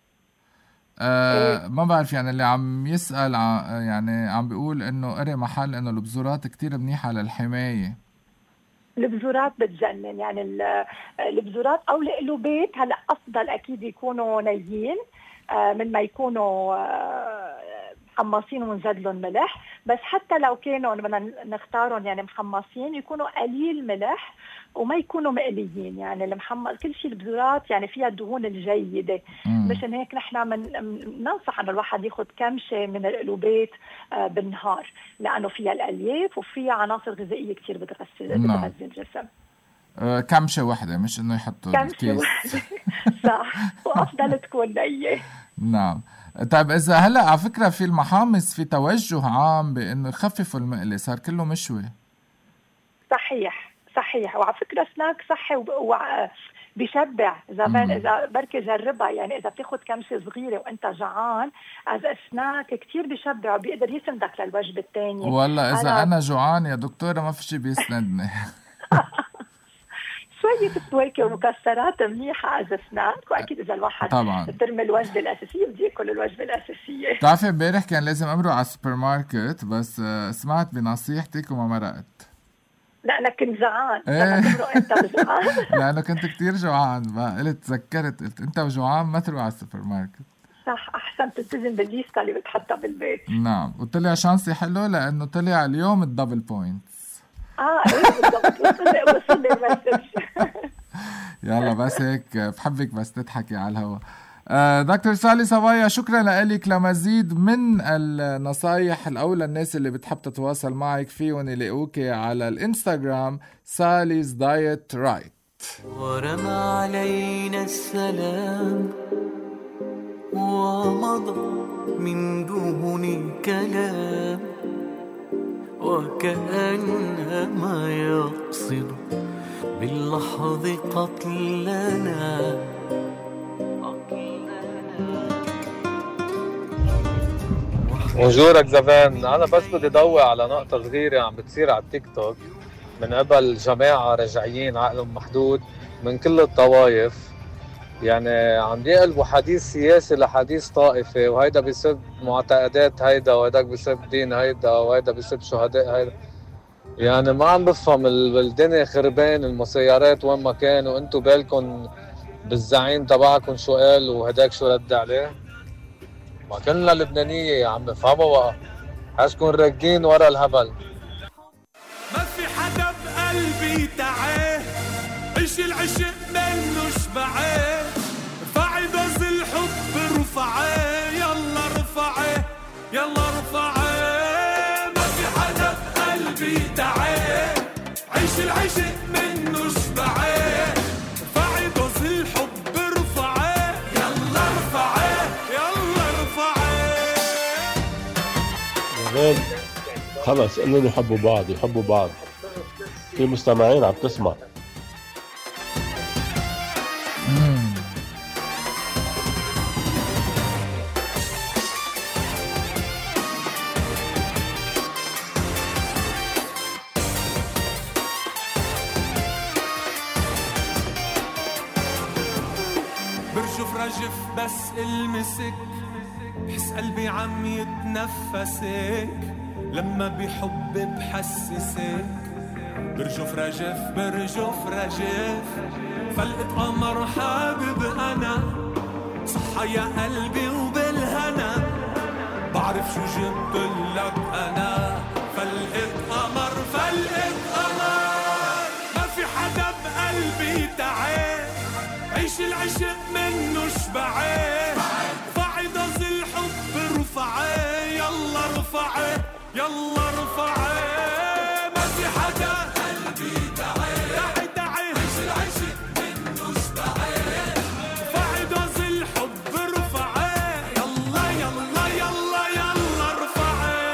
ما بعرف يعني اللي عم يسأل يعني عم بيقول إنه قري محل إنه البذورات كتير منيحة للحماية. البذورات بتجنن، يعني البذورات او القلوبات هلا افضل اكيد يكونوا نيين من ما يكونوا محمصين ونزاد لهم ملح، بس حتى لو كانوا بدنا نختارهم يعني محمصين يكونوا قليل ملح وما يكونوا مقليين. يعني المحمص كل شيء البذورات يعني فيها الدهون الجيده، مشان هيك نحن ننصح ان الواحد ياخذ كمشه من القلوبات بالنهار، لانه فيها الالياف وفيها عناصر غذائيه كثير بتغذي الجسم. كمشه واحده، مش انه يحطوا كمشه واحده. صح، وافضل تكون نيه. نعم. طيب اذا هلا على فكره في المحامص في توجه عام بانه يخففوا المقلي، صار كله مشوي. صحيح، وعلى فكره سناك صحي بيشبع. اذا بركي جربها، يعني اذا بتاخذ كمشه صغيره وانت جوعان از سناك كثير بيشبع وبيقدر يسندك للوجبه الثانيه. والله اذا انا جوعان يا دكتوره ما في شيء بيسندني. شوية فواكه ومكسرات منيحة از سناك، واكيد اذا الواحد طبعا ترمي الوجبة الاساسية بده ياكل الوجبة الاساسية. بتعرفي امبارح كان لازم امرق على السوبر ماركت، بس سمعت بنصيحتك وما مرقت. لأنا كنت جوعان. انت جوعان؟ لأنه كنت كتير جوعان، قلت تذكرت انت وجوعان ما تروح على السوبر ماركت. صح، احسن تلتزم بالليسته اللي بتحطها بالبيت. نعم. وطلع شانسي حلو لانه طلع اليوم الدبل بوينتس. بالضبط. وصل المسج. يلا بس هيك بحبك بس تضحكي على الهوا. دكتور سالي صبايا، شكرا لك. لمزيد من النصايح الأولى الناس اللي بتحب تتواصل معك فيهم يلاقوك على الانستغرام ساليز دايت رايت. ورمى علينا السلام ومضى من دون كلام، وكأنما يقصد باللحظ قتلنا. بونجورك زفان، أنا بس بدي ضوي على نقطة صغيرة عم بتصير على التيك توك من قبل جماعة رجعيين عقلهم محدود من كل الطوائف، يعني عم يقلبوا حديث سياسي لحديث طائفي، وهيدا بيسب معتقدات هيدا، وهيداك بيسب دين هيدا، وهيدا بيسب شهداء هيدا. يعني ما عم بفهم الدنيا خربان، المسيرات وين ما كان، وانتو بالكم بالزعيم تبعكم شو قال وهداك شو رد عليه. ما كلنا لبنانية يا عم، فهموا بقى، حاشكن راكدين ورا الهبل. ما في حدا بقلبي تعاه، عيش العشق منه شبعاه، رفعي دز الحب رفعاه، يلا رفعاه يلا رفعاه. ما في حدا بقلبي تعاه، عيش العشق منه شبعاه، رفعي دز الحب رفعاه، يلا رفعاه يلا رفعاه. خلص قلنا يحبوا بعض، يحبوا بعض. في مستمعين عم تسمع. برجف رجف بس المسك، حس قلبي عم يتنفسك، لما بحب بحسسك. برجف رجف برجف رجف، فلقت قمر حابب انا، صحى يا قلبي وبالهنا، بعرف شو جبتلك انا. فلقت قمر فلقت قمر، ما في حدا بقلبي تعاه، عيش العشق منه شبعاه، رفعي دز الحب رفعاه، يلا رفعاه يلا رفعاه. ما في حدا قلبي تعاه، تعاه عيش العشق منه شبعاه، رفعي دز الحب رفعاه، يلا يلا يلا يلا رفعاه،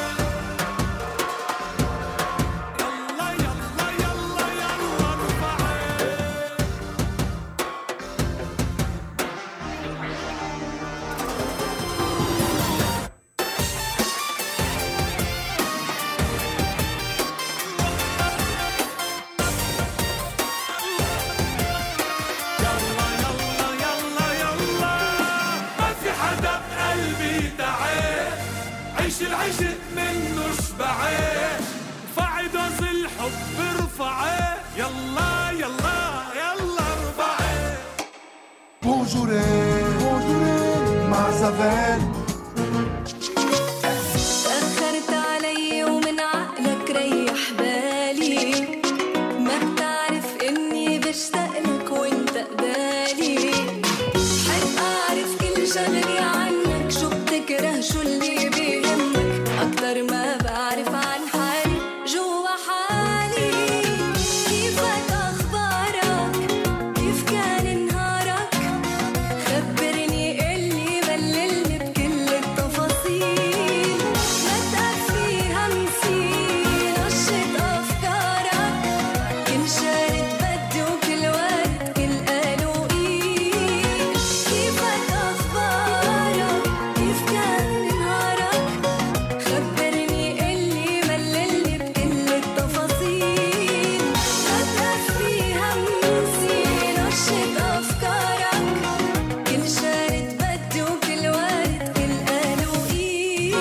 يلا يلا يلا يلا رفعاه. بونجورين مع زفان. تأخرت علي ومن عقلك ريح بالي، ما بتعرف إني بشتاقلك وإنت قبالي، حب أعرف كل شغلي عنك، شو بتكره شو اللي بيهمك، أكتر ما بعرف عن حالي جوا حالي. كيفك أخبارك؟ كيف كان نهارك؟ خبرني قلي بللني بكل التفاصيل، ما تقفي همسي نشط أفكارك، كل شارد بدي وكل وارد كل قالوا إيه. كيفك أخبارك؟ كيف كان نهارك؟ خبرني قلي بللني بكل التفاصيل، ما تقفي همسي نشط أفكارك، كل شارد بدي وكل وارد كل قالوا إيه.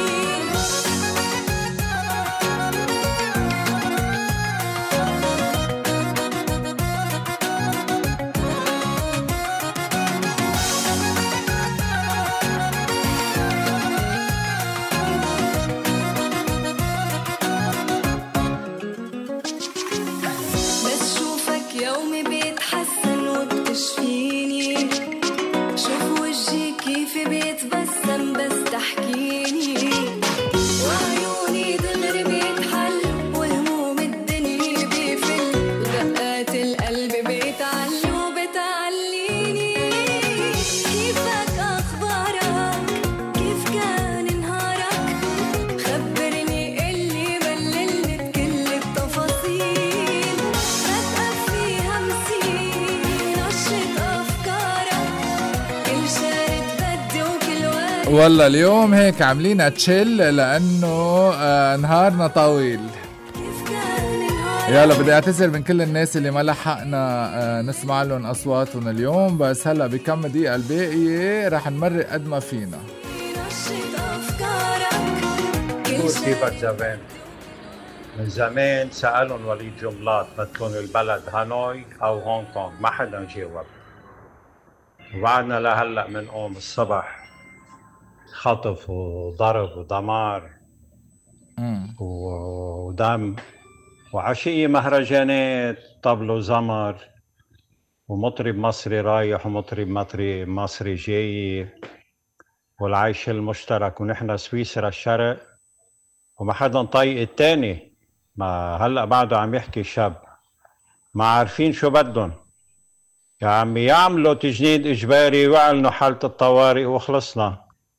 بس شوفك يومي بيتحسن وبتشفيني، شوف وجهي كيف بيتبسم بس تحكيني، وعيوني دغري بيتحلوا وهموم الدنيا بيفل، ودقات القلب بيتعلوا وبتعليني. كيفك أخبارك؟ كيف كان نهارك؟ خبرني قلي بللني بكل التفاصيل، ما تقفي همسي نشط أفكارك، كل شارد بدي وكل وارد. والله اليوم هيك عاملين تشيل لأنه نهارنا طويل. يلا بدي اعتذر من كل الناس اللي ما لحقنا نسمع لهم اصواتهم اليوم، بس هلا بكم دقيقة الباقية رح نمرق قد ما فينا. كيفك زمان؟ من زمان سألهم وليد جملات بدكم البلد هانوي أو هونغ كونغ، ما حدا جاوب. وبعدنا لهلا منقوم الصبح خطف وضرب ودمار ودم، وعشية مهرجانات طبل وزمر، ومطرب مصري رايح ومطرب مصري جاي، والعيش المشترك، ونحن سويسرا الشرق وما حدا طايق التاني. ما هلأ بعده عم يحكي شاب ما عارفين شو بدهم، يا عمي يعملوا تجنيد إجباري ويعلنوا حالة الطوارئ وخلصنا،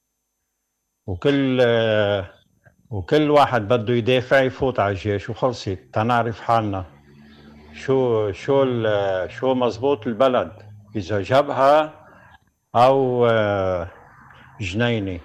وكل واحد بده يدافع يفوت على الجيش وخلصت تنعرف حالنا شو مزبوط البلد، إذا جبهة أو جنيني.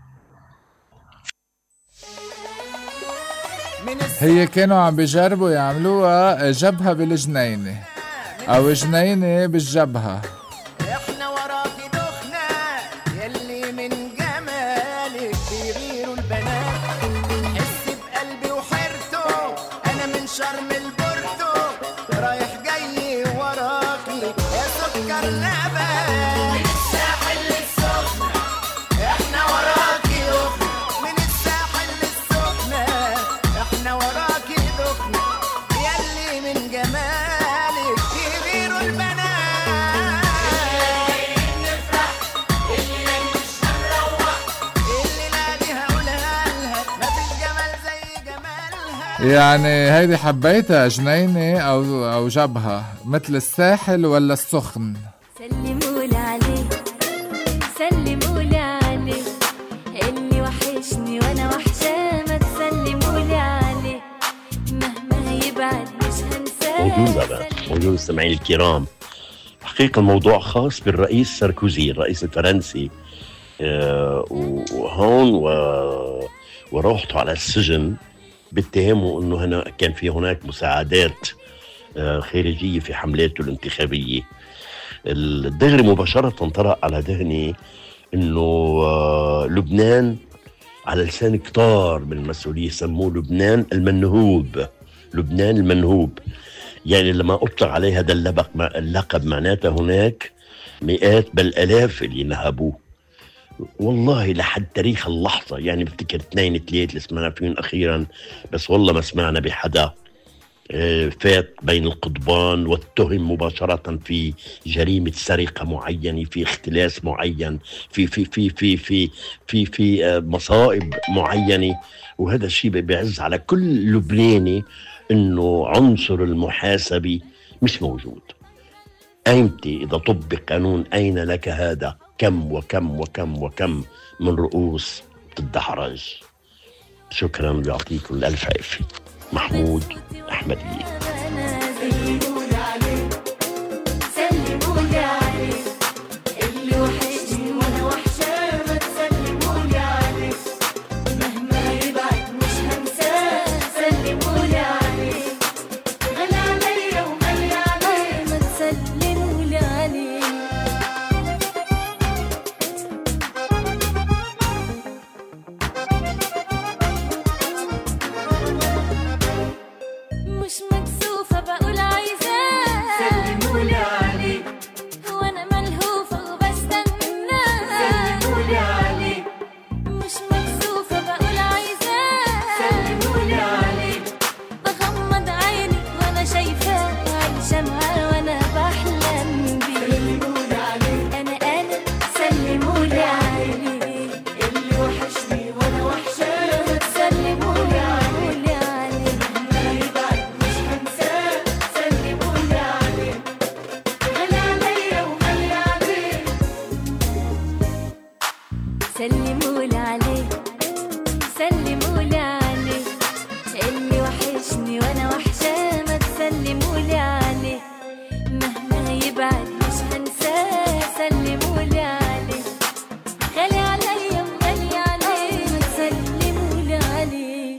هي كانوا عم بيجربوا يعملوها جبهة بالجنينة أو جنينة بالجبهة. احنا وراكي دخنا يلي من جمالك بيغيروا البنات، حس بقلبي وحيرته انا من شرم البورتو رايح جاي وراكي يا سكر لبن من الساحل للسخنة، احنا وراكي دخنا من الساحل للسخنة، احنا وراكي دخنا يلي من جمالك بيغيروا البنات. يعني هيدي حبيتها جنينة أو جبهة مثل الساحل ولا السخن؟ سلمولي عليه سلمولي عليه اللي وحشني وانا وحشاه، ما تسلمولي عليه مهما يبعد مش هنساه. موضوع المستمعين الكرام، حقيقة الموضوع خاص بالرئيس ساركوزي الرئيس الفرنسي، وهون وروحته على السجن باتهامه انه هنا كان في هناك مساعدات خارجية في حملاته الانتخابية. الدغري مباشرة طرأ على ذهني انه لبنان على لسان كتار من المسؤولين سموه لبنان المنهوب، لبنان المنهوب. يعني لما أطلق عليه هذا اللقب معناته هناك مئات بل آلاف اللي نهبوه. والله لحد تاريخ اللحظة يعني بفتكر 2 3 اللي سمعنا فيهم أخيرا، بس والله ما سمعنا بحدا فات بين القضبان واتهم مباشرة في جريمة سرقة معينة، في اختلاس معين، في في في في في في في مصائب معينة. وهذا الشيء بيعز على كل لبناني إنه عنصر المحاسبة مش موجود. أيمتى إذا طبق قانون أين لك هذا؟ كم وكم وكم وكم من رؤوس تدحرج. شكرا، يعطيكم الألف عافية. محمود أحمدية. سلمولي عليه سلمولي عليه اللي وحشني وانا وحشاه، ما تسلمولي عليه مهما يبعد مش هنساه. سلمولي عليه غالي عليا وغالي عليه، ما تسلمولي عليه. مش مكسوفة بقول عايزاه، سلمولي عليه. وانا ملهوفة وبستنى، سلمولي عليه. مش مكسوفة بقول عايزاه، سلمولي عليه. بغمض عيني وانا شايفاه عايشة معاه وانا بحلم بيه. سلمولي عليه انا سلمولي عليه اللي وحشني وانا وحشاه. سلمولي عليه سلمولي عليه سلمولي عليه اللي وحشني وانا وحشاه. ما تسلمولي عليه مهما يبعد مش هنساه. سلمولي عليه غالي عليا وغالي عليه، ما تسلمولي عليه.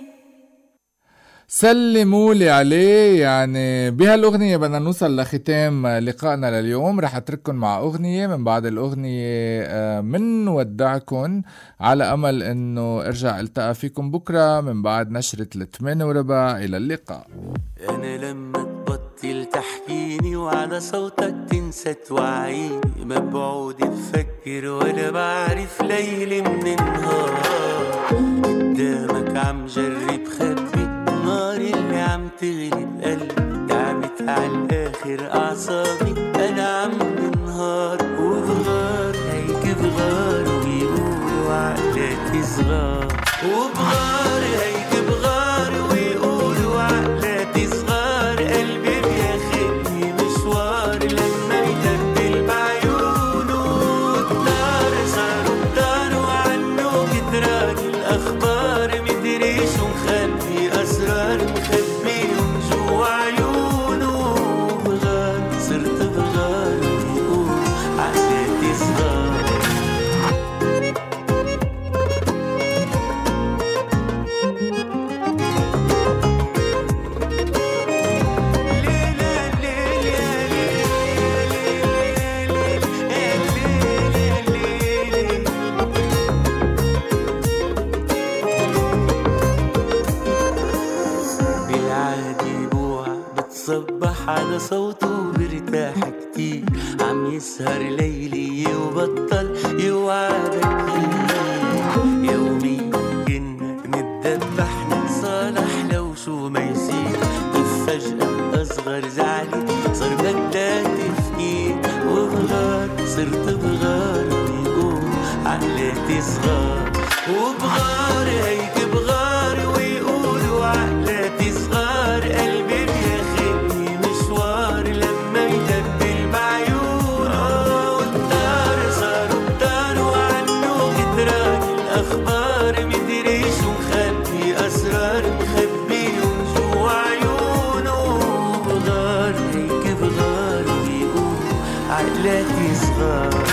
سلمولي عليه. يعني بهالأغنية بدنا نوصل لختام لقائنا لليوم. رح أترككم مع أغنية، من بعد الأغنية من ودعكم على أمل أنه أرجع التقى فيكم بكرة من بعد نشرة 8:15. إلى اللقاء. أنا لما تبطل تحكيني وعلى صوتك تنسى توعيني، مبعود بفكر ولا بعرف ليلي من النهار. قدامك عم جرب خبي النار اللي عم تغلب قلبي، تعبت عالآخر أعصابي أنا عم بنهار. وبغار هيك بغار ويقولوا عقلاتي صغار، وبغار هيك بغار ويقولوا عقلاتي صغار. قلبي بياخدني مشوار لما يدبل بعيونه الدار، صاروا بداروا عنه كتران الأخبار. مدري شو مخبي أسرار مخبيهم جوا عيونه. بغار صرت بغار ويقول عقلاتي صغار. صبح على صوته برتاح كتير، عم يسهر ليلي وبطل يوعدك يومي. كنا نتدبح نتصالح لو شو ما يصير، فجأة أصغر زعلي صار بدها تفكير. وبغار صرت بغار ويقول عقلاتي صغار، وبغار هيك بغار ويقولوا عقلاتي صغار. قلبي بياخدني مشوار لما يدبل بعيونه والدار، صاروا بداروا عنه كتران الأخبار. مدري شو مخبي أسرار مخبيهم جوا عيونه. بغار هيك بغار ويقول عقلاتي صغار.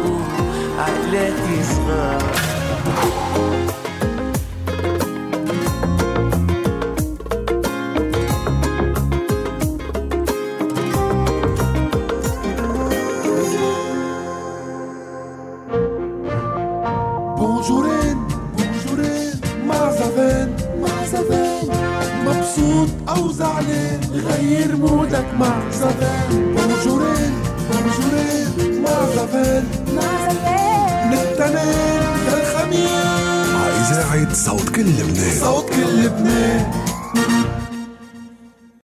عقلاتي صغار. بونجورين بونجورين مع زفان مع زفان مبسوط أو زعلان غير مودك مع زفان بونجورين بونجورين مع زفان مع زفان من التنين للخميس إذاعة صوت كل لبنان صوت كل لبنان